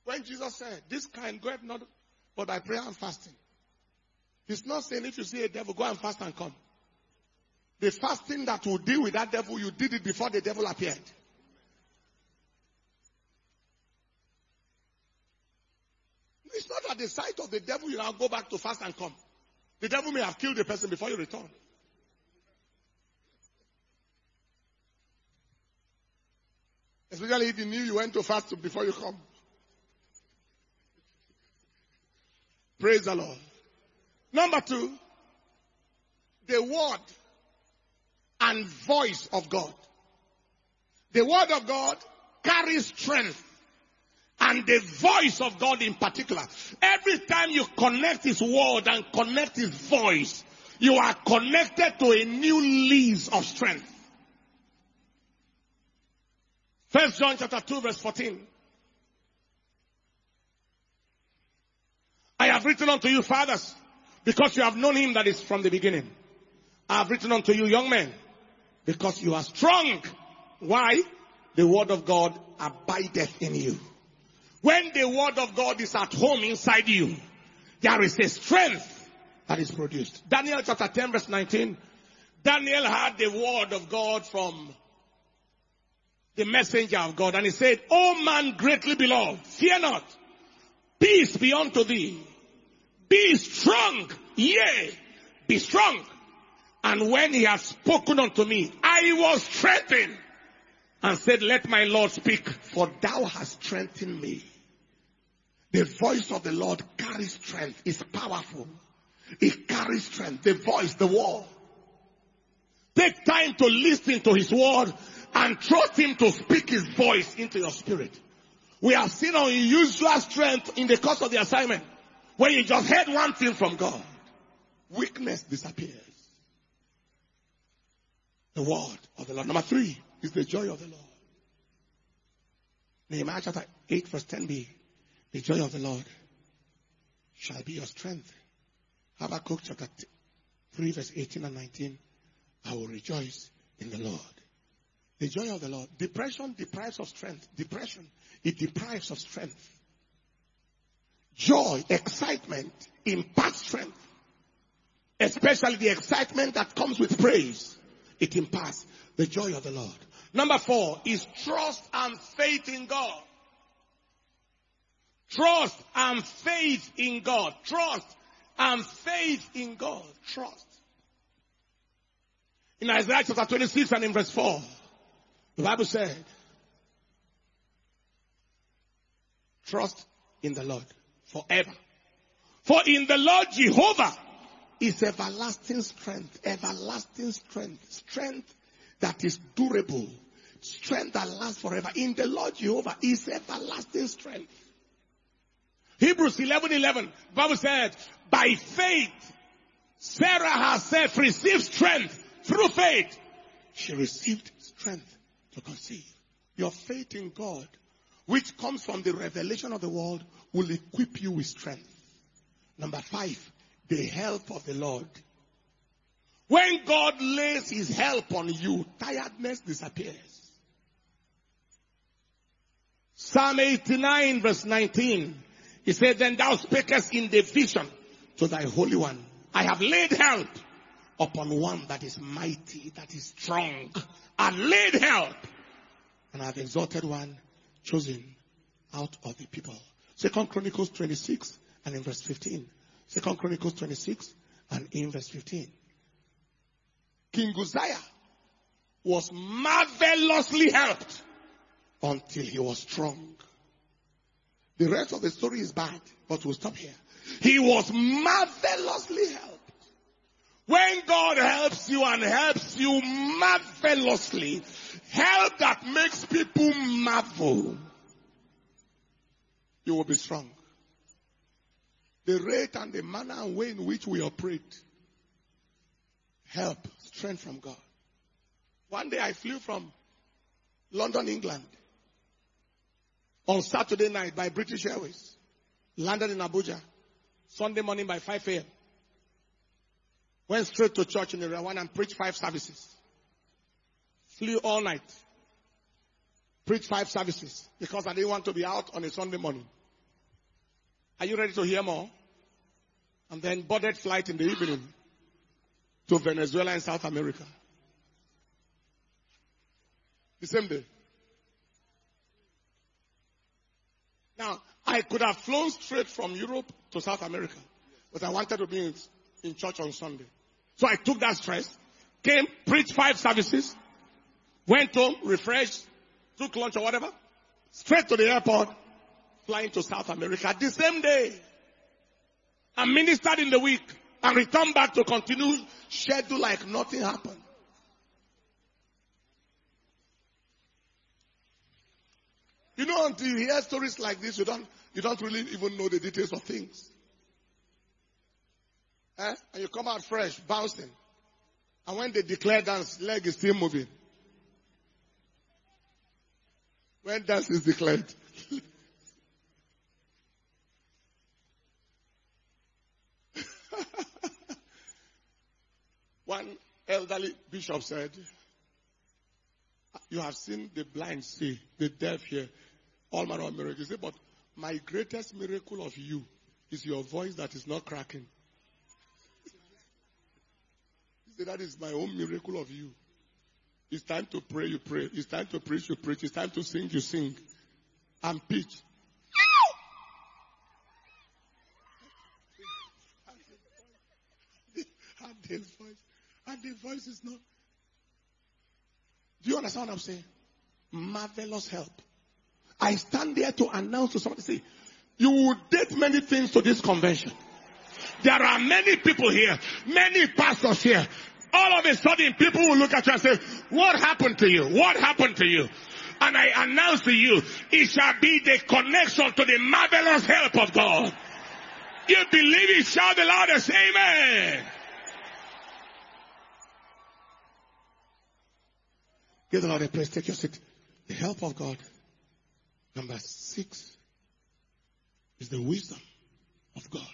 When Jesus said, this kind goeth not but by prayer and fasting. He's not saying if you see a devil, go and fast and come. The fasting that will deal with that devil, you did it before the devil appeared. It's not at the sight of the devil you now go back to fast and come. The devil may have killed the person before you return. Especially if you knew you went to fast before you come. Praise the Lord. Number two, the word and voice of God. The word of God carries strength. And the voice of God in particular. Every time you connect his word and connect his voice, you are connected to a new lease of strength. First John chapter two verse fourteen. I have written unto you, fathers, because you have known him that is from the beginning. I have written unto you, young men, because you are strong. Why? The word of God abideth in you. When the word of God is at home inside you, there is a strength that is produced. Daniel chapter ten verse nineteen. Daniel had the word of God from the messenger of God. And he said, O man greatly beloved, fear not. Peace be unto thee. Be strong. Yea, be strong. And when he had spoken unto me, I was strengthened. And said, let my Lord speak, for thou hast strengthened me. The voice of the Lord carries strength. It's powerful. It carries strength. The voice, the word. Take time to listen to his word and trust him to speak his voice into your spirit. We have seen unusual strength in the course of the assignment. When you just heard one thing from God, weakness disappears. The word of the Lord. Number three is the joy of the Lord. Nehemiah chapter eight verse ten b. The joy of the Lord shall be your strength. Habakkuk chapter three verse eighteen and nineteen. I will rejoice in the Lord. The joy of the Lord. Depression deprives of strength. Depression, it deprives of strength. Joy, excitement imparts strength. Especially the excitement that comes with praise. It imparts the joy of the Lord. Number four is trust and faith in God. Trust and faith in God. Trust and faith in God. Trust. In Isaiah chapter twenty-six and in verse four, the Bible said, trust in the Lord forever. For in the Lord Jehovah is everlasting strength. Everlasting strength. Strength that is durable. Strength that lasts forever. In the Lord Jehovah is everlasting strength. Hebrews eleven eleven. The Bible said, by faith, Sarah herself received strength through faith. She received strength to conceive. Your faith in God, which comes from the revelation of the world, will equip you with strength. Number five, the help of the Lord. When God lays his help on you, tiredness disappears. Psalm eighty-nine verse nineteen. He said, then thou spakest in the vision to thy Holy One. I have laid help upon one that is mighty, that is strong. I laid help. And I have exalted one chosen out of the people. Second Chronicles twenty-six and in verse fifteen. Second Chronicles twenty-six and in verse fifteen. King Uzziah was marvelously helped until he was strong. The rest of the story is bad, but we'll stop here. He was marvelously helped. When God helps you and helps you marvelously, help that makes people marvel, you will be strong. The rate and the manner and way in which we operate, help, strength from God. One day I flew from London, England, on Saturday night by British Airways. Landed in Abuja. Sunday morning by five a.m. Went straight to church in Irawan and preached five services. Flew all night. Preached five services because I didn't want to be out on a Sunday morning. Are you ready to hear more? And then boarded flight in the evening to Venezuela and South America. The same day. Now, I could have flown straight from Europe to South America, but I wanted to be in, in church on Sunday. So I took that stress, came, preached five services, went home, refreshed, took lunch or whatever, straight to the airport, flying to South America the same day. I ministered in the week and returned back to continue schedule like nothing happened. You know, until you hear stories like this, you don't, you don't really even know the details of things. Eh? And you come out fresh, bouncing. And when they declare dance, leg is still moving. When dance is declared. One elderly bishop said, you have seen the blind see, the deaf hear, all manner of miracles. He said, but my greatest miracle of you is your voice that is not cracking. He said, that is my own miracle of you. It's time to pray, you pray. It's time to preach, you preach. It's time to sing, you sing. And pitch. And the voice. And the voice is not. Do you understand what I'm saying? Marvelous help. I stand there to announce to somebody, say, you will date many things to this convention. There are many people here, many pastors here. All of a sudden, people will look at you and say, what happened to you? What happened to you? And I announce to you, it shall be the connection to the marvelous help of God. You believe it, shout the loudest, amen. Give the Lord a praise. Take your seat. The help of God. Number six is the wisdom of God.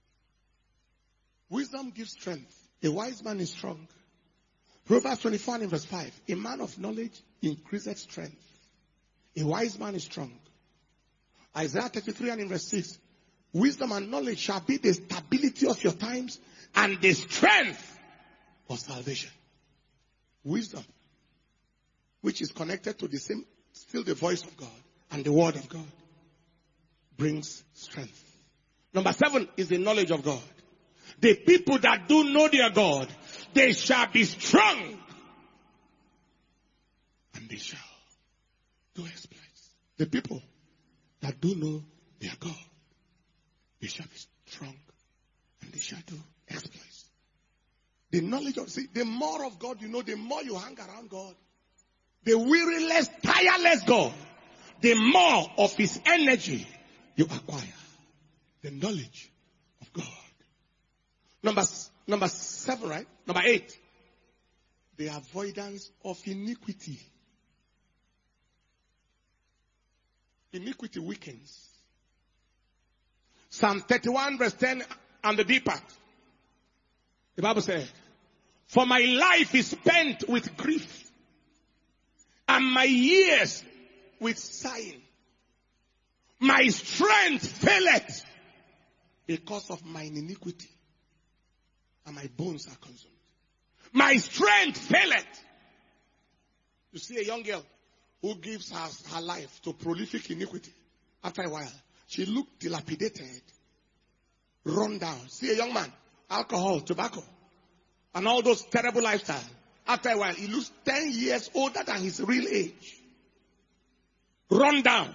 Wisdom gives strength. A wise man is strong. Proverbs twenty-four and verse five. A man of knowledge increaseth strength. A wise man is strong. Isaiah thirty-three and in verse six. Wisdom and knowledge shall be the stability of your times and the strength of salvation. Wisdom, which is connected to the same, still the voice of God and the word of God, brings strength. Number seven is the knowledge of God. The people that do know their God, they shall be strong. And they shall do exploits. The people that do know their God, they shall be strong. And they shall do exploits. The knowledge of, see, the more of God you know, the more you hang around God. The weariless, tireless God, the more of his energy you acquire. The knowledge of God. Number, number seven, right? Number eight. The avoidance of iniquity. Iniquity weakens. Psalm thirty-one verse ten and the B part. The Bible said, for my life is spent with grief, and my years with sighing. My strength faileth because of mine iniquity, and my bones are consumed. My strength faileth. You see a young girl who gives her, her life to prolific iniquity. After a while, she looked dilapidated, run down. See a young man, alcohol, tobacco, and all those terrible lifestyles. After a while, he looks ten years older than his real age. Run down.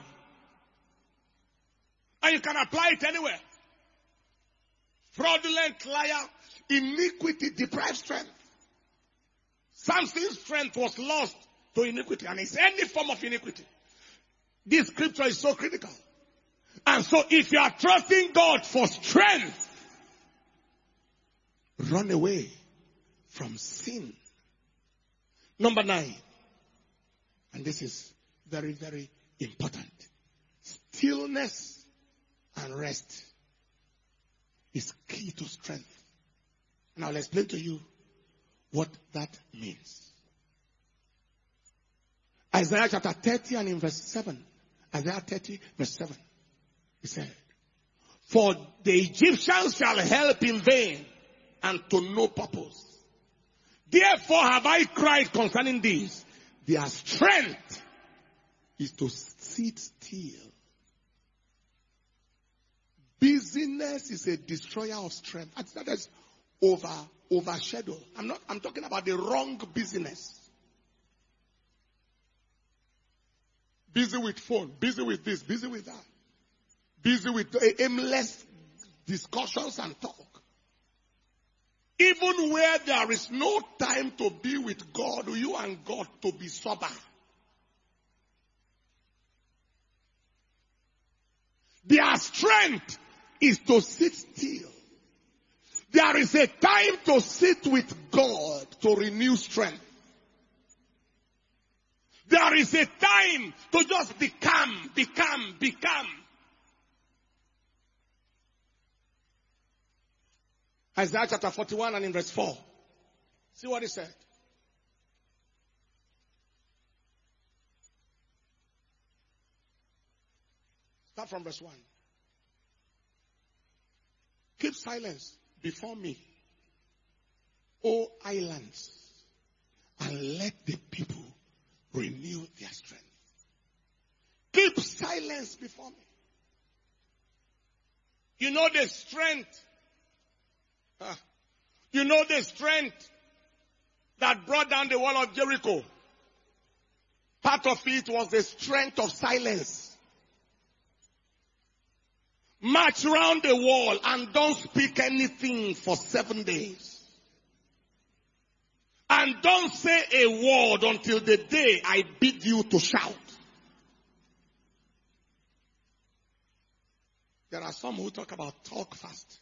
And you can apply it anywhere. Fraudulent, liar, iniquity deprives strength. Samson's strength was lost to iniquity, and it's any form of iniquity. This scripture is so critical. And so if you are trusting God for strength, run away from sin. Number nine, and this is very, very important. Stillness and rest is key to strength. And I'll explain to you what that means. Isaiah chapter thirty and in verse seven. Isaiah thirty verse seven. He said, For the Egyptians shall help in vain and to no purpose. Therefore have I cried concerning this. Their strength is to sit still. Busyness is a destroyer of strength. I think that is over, overshadow. I'm not, I'm talking about the wrong business. Busy with phone, busy with this, busy with that. Busy with aimless discussions and talk. Even where there is no time to be with God, you and God to be sober. Their strength is to sit still. There is a time to sit with God to renew strength. There is a time to just become, become, become. Isaiah chapter forty-one and in verse four. See what he said. Start from verse one. Keep silence before me, O islands, and let the people renew their strength. Keep silence before me. You know the strength. Uh, you know the strength that brought down the wall of Jericho. Part of it was the strength of silence. March around the wall and don't speak anything for seven days. And don't say a word until the day I bid you to shout. There are some who talk about talk fast.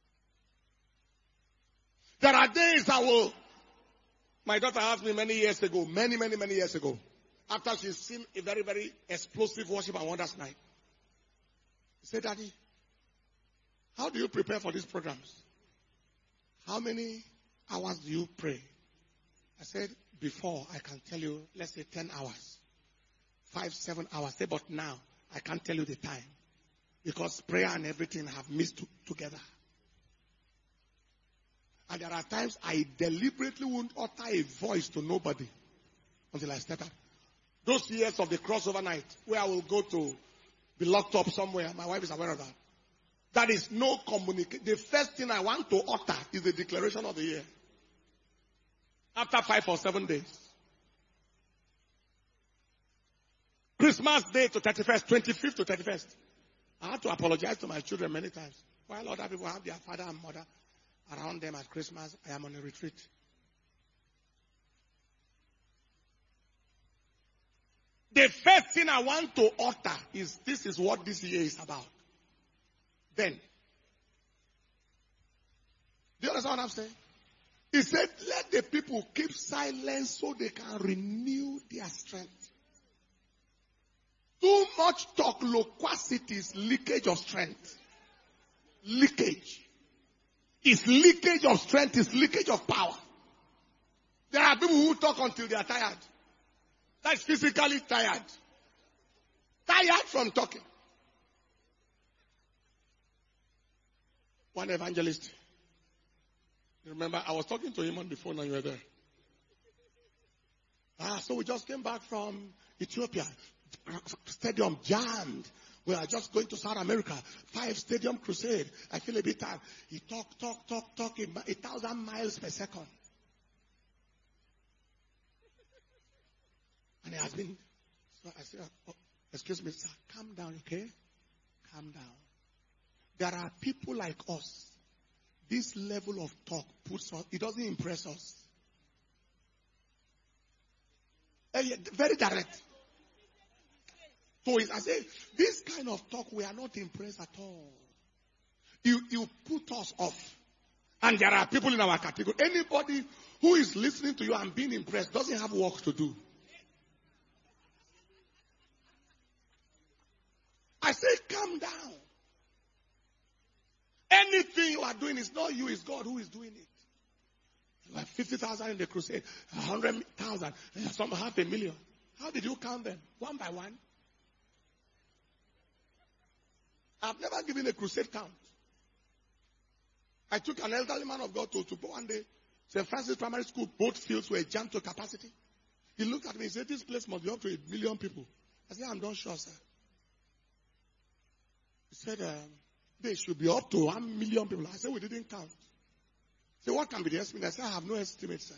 There are days I will, my daughter asked me many years ago, many, many, many years ago, after she's seen a very, very explosive worship and wonders night. She said, Daddy, how do you prepare for these programs? How many hours do you pray? I said, before I can tell you, let's say ten hours. Five, seven hours. I said, but now I can't tell you the time. Because prayer and everything have mixed to, together. And there are times I deliberately won't utter a voice to nobody until I step out. Those years of the crossover night where I will go to be locked up somewhere, my wife is aware of that. That is no communication. The first thing I want to utter is the declaration of the year. After five or seven days. Christmas Day to thirty-first, twenty-fifth to thirty-first. I had to apologize to my children many times. While other people have their father and mother around them at Christmas, I am on a retreat. The first thing I want to utter is, this is what this year is about. Then, do you understand what I'm saying? He said, let the people keep silence so they can renew their strength. Too much talk, loquacity is leakage of strength. Leakage. It's leakage of strength, it's leakage of power. There are people who talk until they are tired. That's physically tired. Tired from talking. One evangelist. Remember, I was talking to him on the phone and you were there. Ah, so we just came back from Ethiopia. Stadium jammed. We are just going to South America. Five stadium crusade. I feel a bit tired. He talk, talk, talk, talk a thousand miles per second. And he has been, so I said, oh, excuse me, sir, calm down, okay? Calm down. There are people like us. This level of talk puts us, it doesn't impress us. Very direct. So I say, this kind of talk, we are not impressed at all. You, you put us off. And there are people in our category. Anybody who is listening to you and being impressed doesn't have work to do. I say, calm down. Anything you are doing is not you, it's God who is doing it. You have fifty thousand in the crusade, one hundred thousand, some half a million. How did you count them? One by one? I've never given a crusade count. I took an elderly man of God to, to one day, Saint Francis Primary School, both fields were jammed to capacity. He looked at me and said, this place must be up to a million people. I said, I'm not sure, sir. He said, um, they should be up to one million people. I said, we didn't count. He said, what can be the estimate? I said, I have no estimate, sir.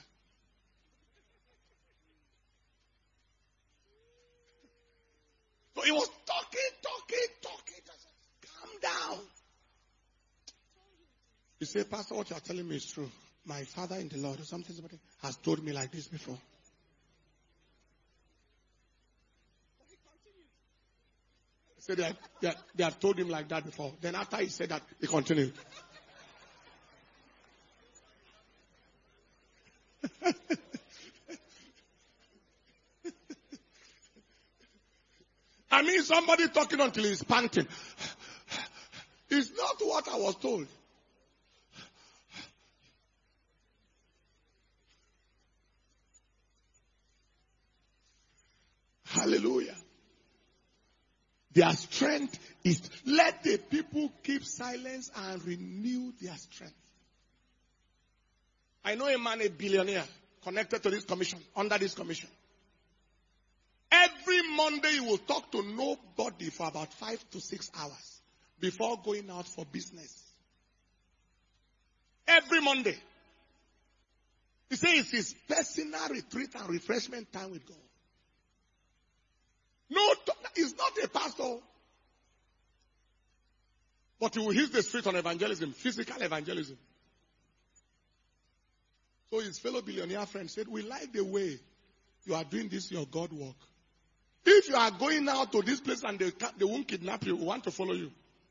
So he was talking, talking, talking. I said, calm down. He said, Pastor, what you are telling me is true. My father in the Lord, or something has told me like this before. He said they have, they, have, they have told him like that before. Then after he said that, he continued. I mean, somebody talking until he's panting. It's not what I was told. Hallelujah. Their strength is, let the people keep silence and renew their strength. I know a man, a billionaire, connected to this commission, under this commission. Every Monday he will talk to nobody for about five to six hours before going out for business. Every Monday. He says it's his personal retreat and refreshment time with God. No, he's not a pastor. But he will hit the street on evangelism, physical evangelism. So his fellow billionaire friend said, we like the way you are doing this, your God work. If you are going out to this place and they, they won't kidnap you, we want to follow you.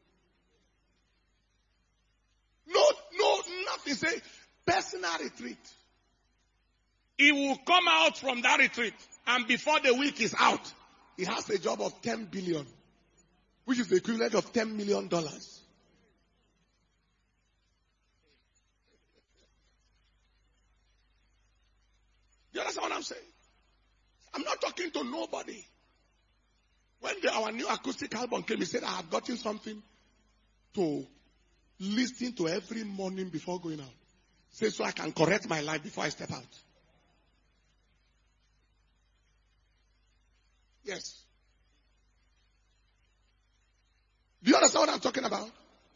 No, no, nothing. Say, personal retreat. He will come out from that retreat, and before the week is out, he has a job of ten billion, which is the equivalent of ten million dollars. You understand what I'm saying? I'm not talking to nobody. When the, our new acoustic album came, he said, I have gotten something to listen to every morning before going out. Say, so I can correct my life before I step out. Yes. Do you understand what I'm talking about?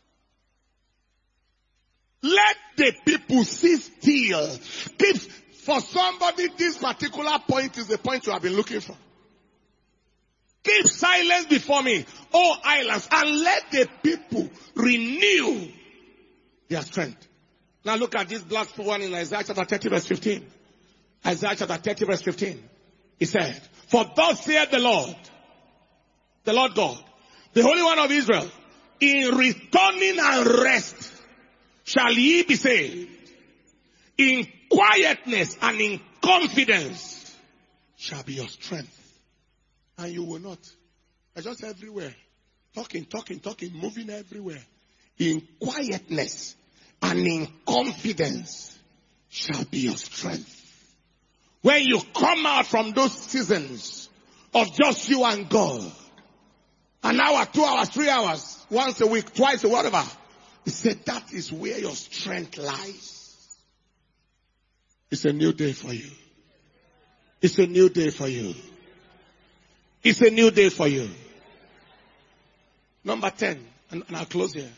Let the people sit still. Keep, for somebody, this particular point is the point you have been looking for. Keep silence before me, O islands, and let the people renew their strength. Now look at this last one in Isaiah chapter thirty verse fifteen. Isaiah chapter thirty verse fifteen. He said, for thus saith the Lord, the Lord God, the Holy One of Israel, in returning and rest shall ye be saved. In quietness and in confidence shall be your strength. And you will not. You're just everywhere. Talking, talking, talking, moving everywhere. In quietness and in confidence shall be your strength. When you come out from those seasons of just you and God, an hour, two hours, three hours, once a week, twice, or whatever, he said that is where your strength lies. It's a new day for you. It's a new day for you. It's a new day for you. Number ten, and, and I'll close here,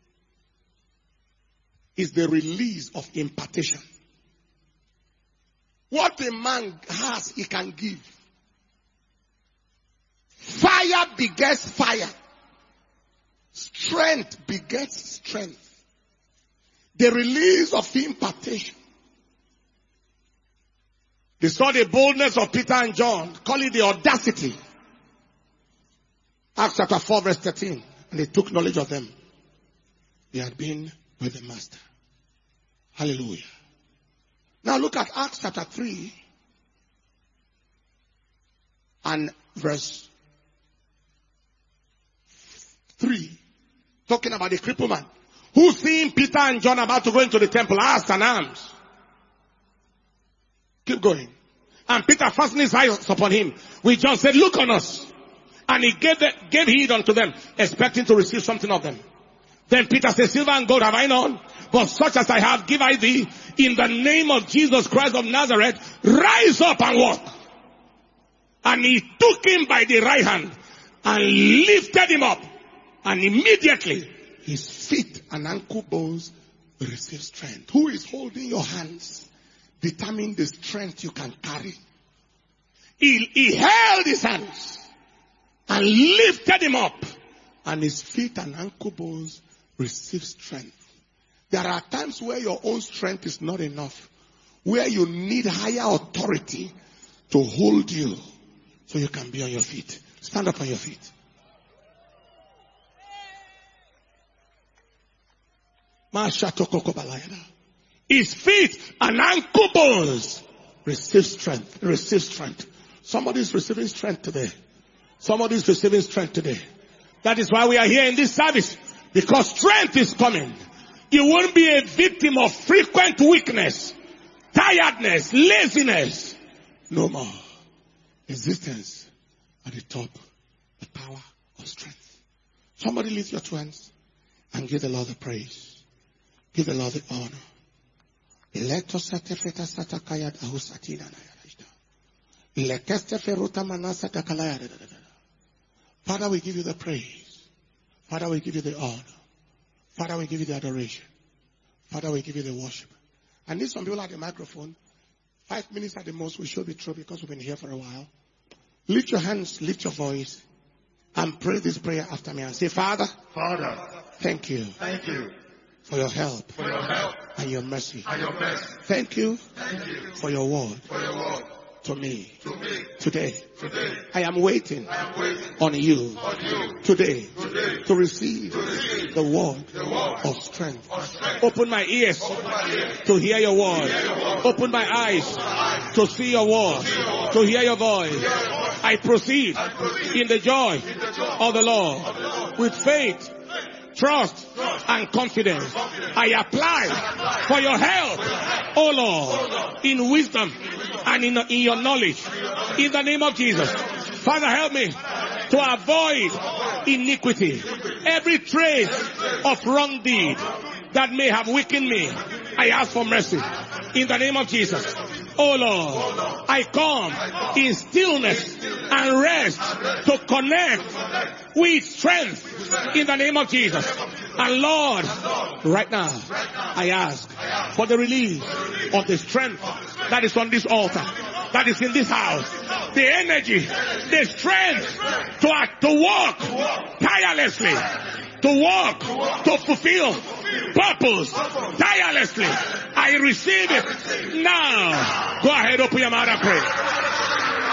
is the release of impartation. What a man has, he can give. Fire begets fire. Strength begets strength. The release of impartation. They saw the boldness of Peter and John, call it the audacity. Acts chapter four verse thirteen. And they took knowledge of them. They had been with the master. Hallelujah. Now look at Acts chapter three and verse three. Talking about the crippled man, who seeing Peter and John about to go into the temple, asked and arms. Keep going. And Peter fastened his eyes upon him. We John said, look on us. And he gave, the, gave heed unto them, expecting to receive something of them. Then Peter said, silver and gold have I none, but such as I have give I thee. In the name of Jesus Christ of Nazareth, rise up and walk. And he took him by the right hand and lifted him up. And immediately his feet and ankle bones receive strength. Who is holding your hands? Determine the strength you can carry. He, he held his hands and lifted him up. And his feet and ankle bones receive strength. There are times where your own strength is not enough. Where you need higher authority to hold you so you can be on your feet. Stand up on your feet. His feet and ankle bones receive strength. Receive strength. Somebody is receiving strength today. Somebody is receiving strength today. That is why we are here in this service. Because strength is coming. You won't be a victim of frequent weakness, tiredness, laziness. No more. Existence at the top. The power of strength. Somebody lift your two hands and give the Lord the praise. Give the Lord the honor. Father, we give you the praise. Father, we give you the honor. Father, we give you the adoration. Father, we give you the worship. I need some people at the microphone. Five minutes at the most, we should be through because we've been here for a while. Lift your hands, lift your voice, and pray this prayer after me and say, Father, Father, thank you. thank you for your help, for your help and your mercy. and your mercy. Thank you, Thank you for your word for your word to me to me today. today. I am waiting I am waiting on you on you today today to receive to receive the word the word of strength. of strength. Open my ears Open my ears to hear your word. hear your word. Open my eyes to see your word, to hear your voice. I proceed in the joy of the Lord with faith, trust, and confidence. I apply for your help, oh Lord, in wisdom and in, in your knowledge. In the name of Jesus. Father, help me to avoid iniquity. Every trace of wrong deed that may have weakened me, I ask for mercy. In the name of Jesus. Oh Lord, I come in stillness and rest to connect with strength in the name of Jesus. And Lord, right now, I ask for the release of the strength that is on this altar, that is in this house. The energy, the strength to act, to walk tirelessly, to walk, to fulfill purpose tirelessly. I receive it now. Go ahead, open your mouth and pray.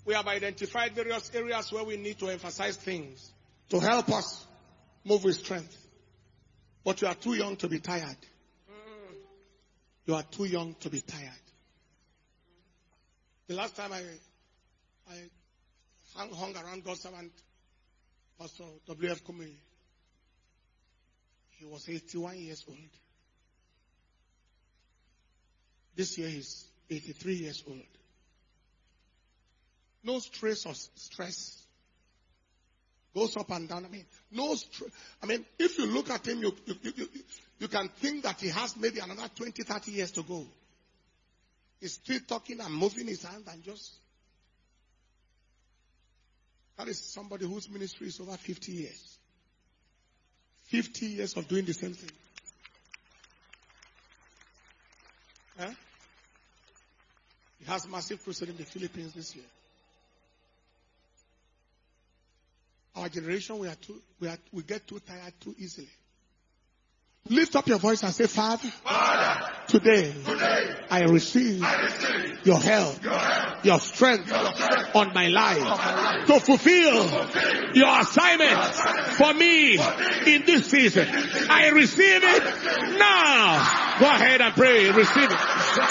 we have identified various areas where we need to emphasize things to help us move with strength. But you are too young to be tired. You are too young to be tired. The last time I I hung, hung around God's servant, Pastor W F Kumi, he was eighty-one years old. This year he's eighty-three years old. No trace of stress. Goes up and down. I mean, no stress. I mean, if you look at him, you, you, you, you, you can think that he has maybe another twenty, thirty years to go. He's still talking and moving his hand and just. That is somebody whose ministry is over fifty years. fifty years of doing the same thing. Huh? He has massive crusade in the Philippines this year. Our generation, we are too, we are, we get too tired too easily. Lift up your voice and say, Father, Father today, today I, receive I receive your help, your, help, your, strength, your strength on my life, on my life to, fulfill to fulfill your assignment, your assignment for, me for me in this season. In this season. I receive it I receive now. It. Go ahead and pray. Receive it.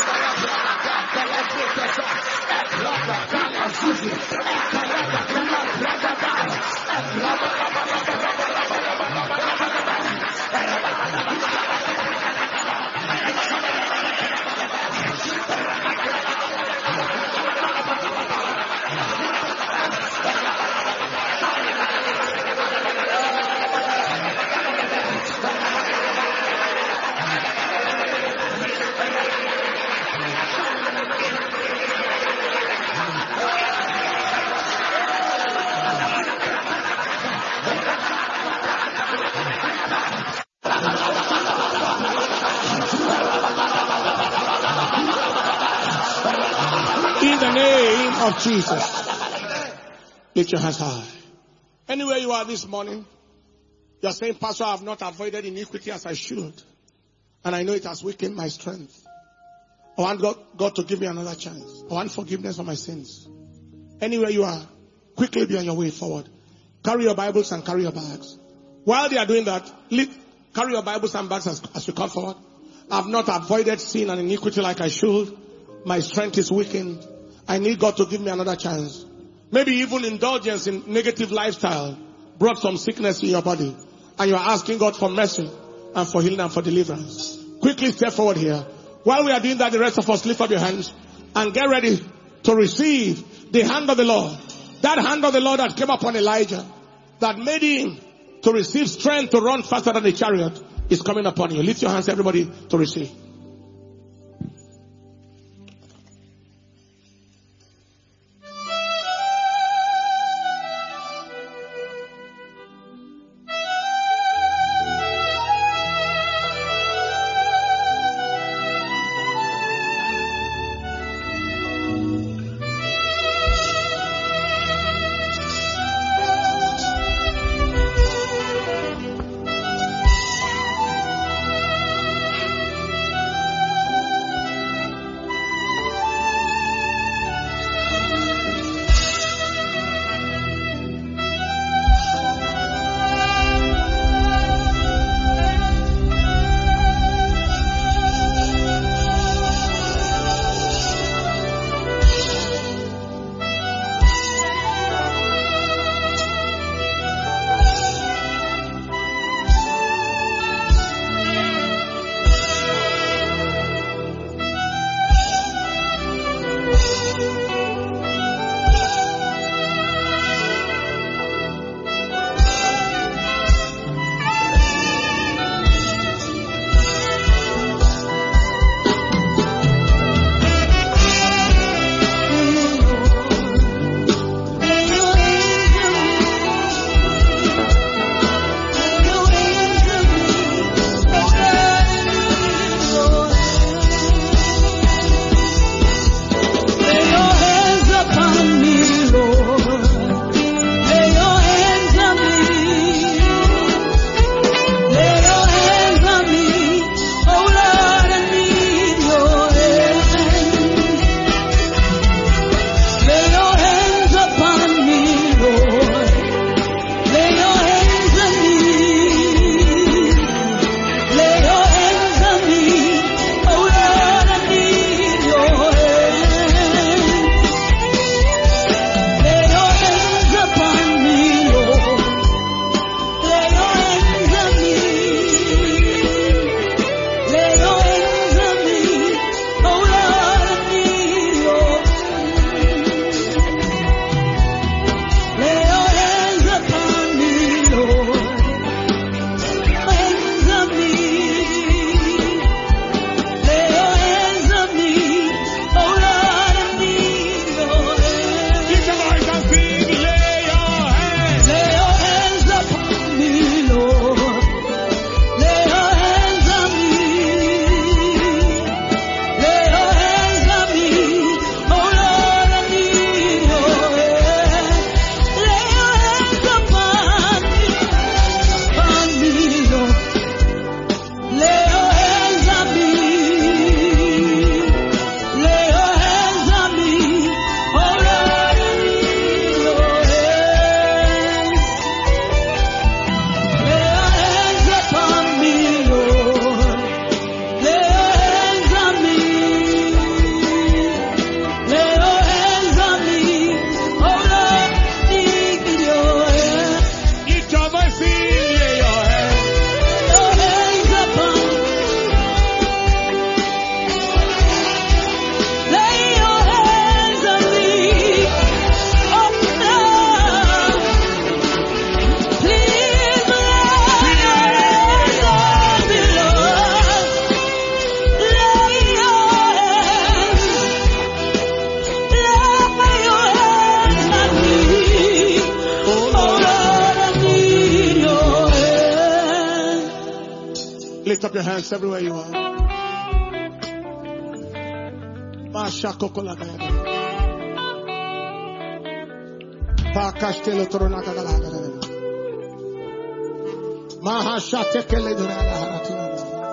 Of Jesus. Lift your hands high. Anywhere you are this morning, you are saying, Pastor, I have not avoided iniquity as I should. And I know it has weakened my strength. I want God, God to give me another chance. I want forgiveness of my sins. Anywhere you are, quickly be on your way forward. Carry your Bibles and carry your bags. While they are doing that, lift, carry your Bibles and bags as, as you come forward. I have not avoided sin and iniquity like I should. My strength is weakened. I need God to give me another chance. Maybe even indulgence in negative lifestyle brought some sickness in your body. And you are asking God for mercy and for healing and for deliverance. Quickly step forward here. While we are doing that, the rest of us lift up your hands and get ready to receive the hand of the Lord. That hand of the Lord that came upon Elijah, that made him to receive strength to run faster than the chariot, is coming upon you. Lift your hands, everybody, to receive. Lift up your hands everywhere you are. Masha kokola gaya. Pakashtelo toronaka galaga. Mahasha tekele durana haratina.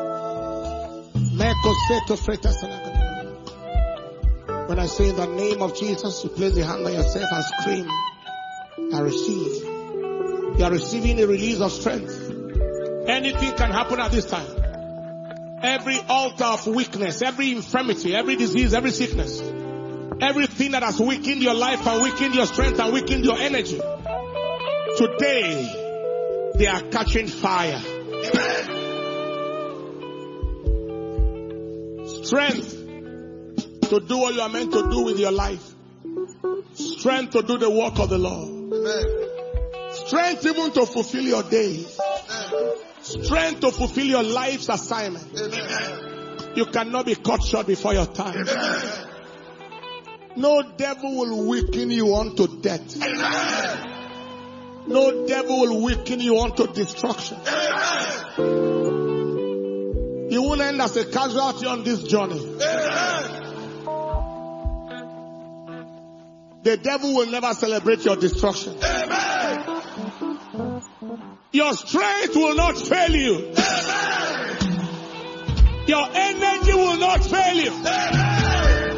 Meko seto freta sanaka. When I say in the name of Jesus, you place your hand on yourself and scream, I receive. You are receiving a release of strength. Anything can happen at this time. Every altar of weakness, every infirmity, every disease, every sickness, everything that has weakened your life and weakened your strength and weakened your energy, today they are catching fire. Strength to do what you are meant to do with your life. Strength to do the work of the Lord. Amen. Strength even to fulfill your days. Amen. Strength to fulfill your life's assignment. Amen. You cannot be cut short before your time. Amen. No devil will weaken you unto death. Amen. No devil will weaken you unto destruction. Amen. You won't end as a casualty on this journey. Amen. The devil will never celebrate your destruction. Amen. Your strength will not fail you. Amen. Your energy will not fail you. Amen.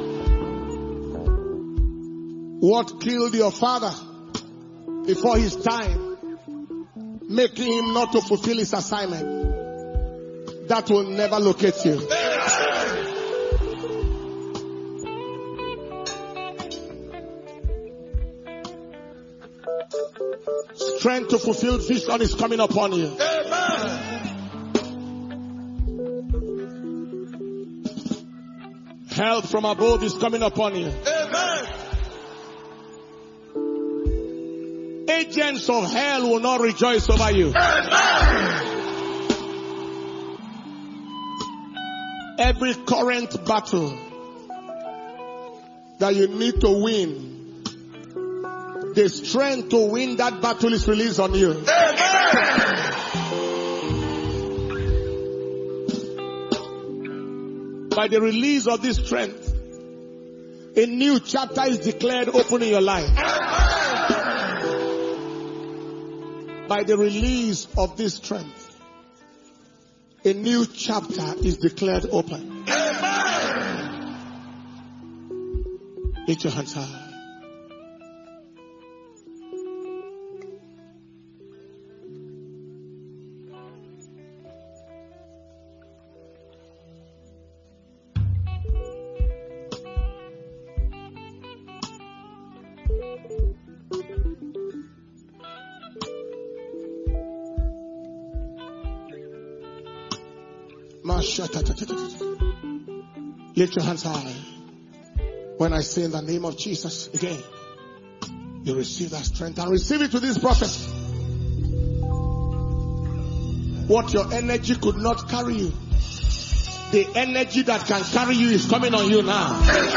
What killed your father before his time, making him not to fulfill his assignment, that will never locate you. Amen. Strength to fulfill vision is coming upon you. Amen. Help from above is coming upon you. Amen. Agents of hell will not rejoice over you. Amen. Every current battle that you need to win, the strength to win that battle is released on you. Amen. By the release of this strength, a new chapter is declared open in your life. Amen. By the release of this strength, a new chapter is declared open. Amen. Lift your hands high. Lift your hands high. When I say in the name of Jesus again, you receive that strength and receive it with this prophet. What your energy could not carry you, the energy that can carry you is coming on you now.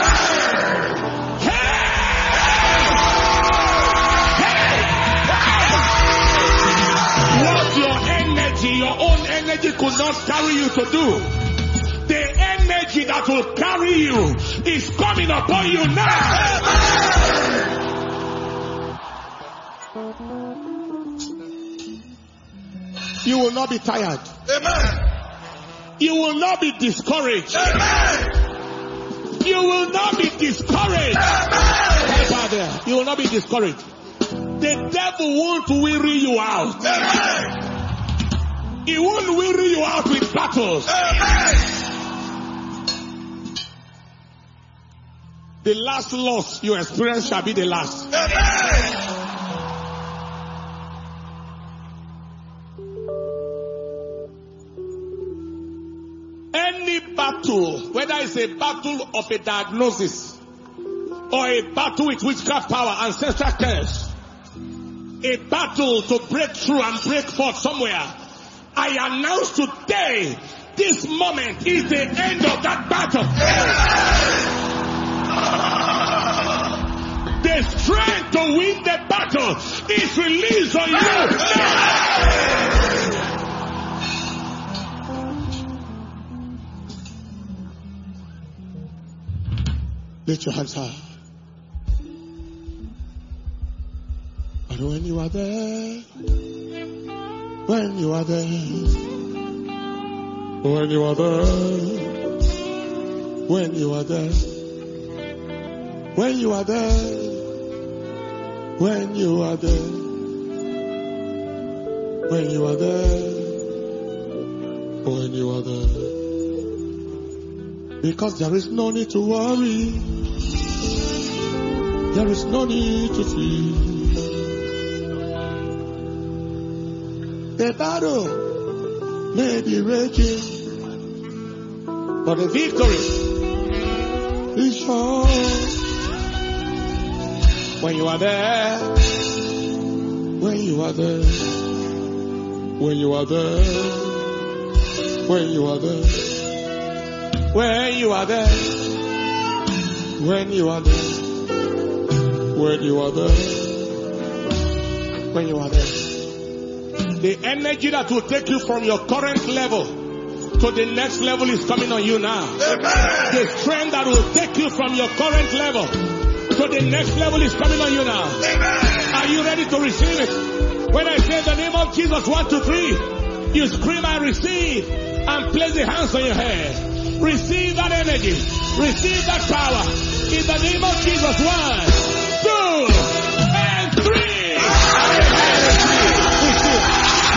What your energy, your own energy could not carry you to do, the energy that will carry you is coming upon you now. You will not be tired. Amen. You will not be discouraged. Amen. You will not be discouraged. Amen. You will not be discouraged. The devil won't weary you out. Amen. He won't weary you out with battles. Amen. The last loss you experience shall be the last. Amen. Any battle, whether it's a battle of a diagnosis or a battle with witchcraft power, ancestral curse, a battle to break through and break forth somewhere, I announce today, this moment is the end of that battle. The strength to win the battle is released on you. Lift your hands high. But when you are there, when you are there, when you are there, when you are there, when you are there, when you are there, when you are there, when you are there, because there is no need to worry, there is no need to fear. The battle may be raging, but the victory is yours. When you are there, when you are there, when you are there, when you are there, when you are there, when you are there, when you are there, when you are there. The energy that will take you from your current level to the next level is coming on you now. Amen. The strength that will take you from your current level to the next level is coming on you now. Amen. Are you ready to receive it? When I say the name of Jesus, one, two, three, you scream, I receive, and place the hands on your head. Receive that energy. Receive that power. In the name of Jesus, one, two, and three. Receive.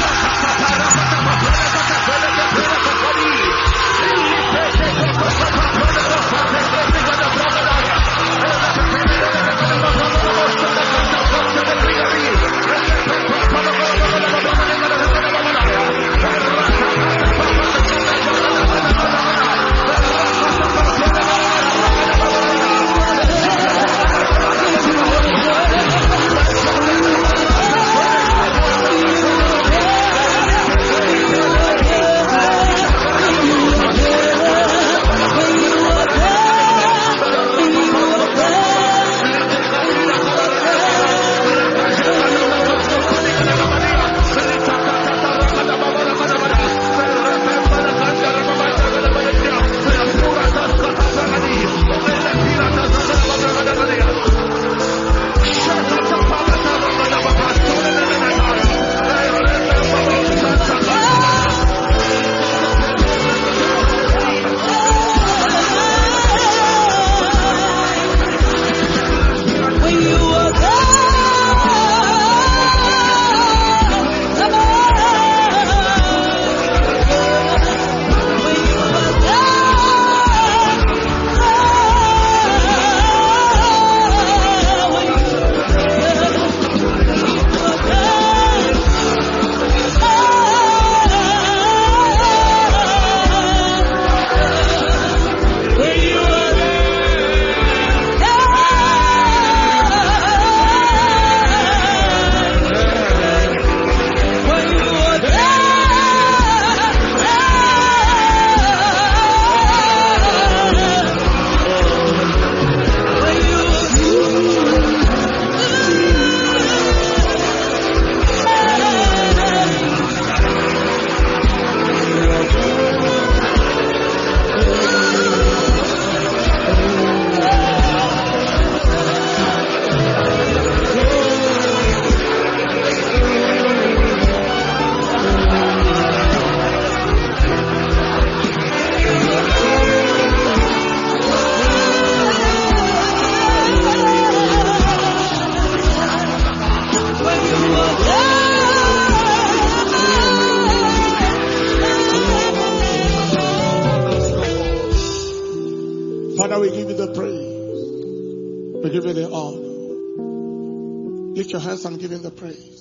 Father, we give you the praise. We give you the honor. Lift your hands and give him the praise.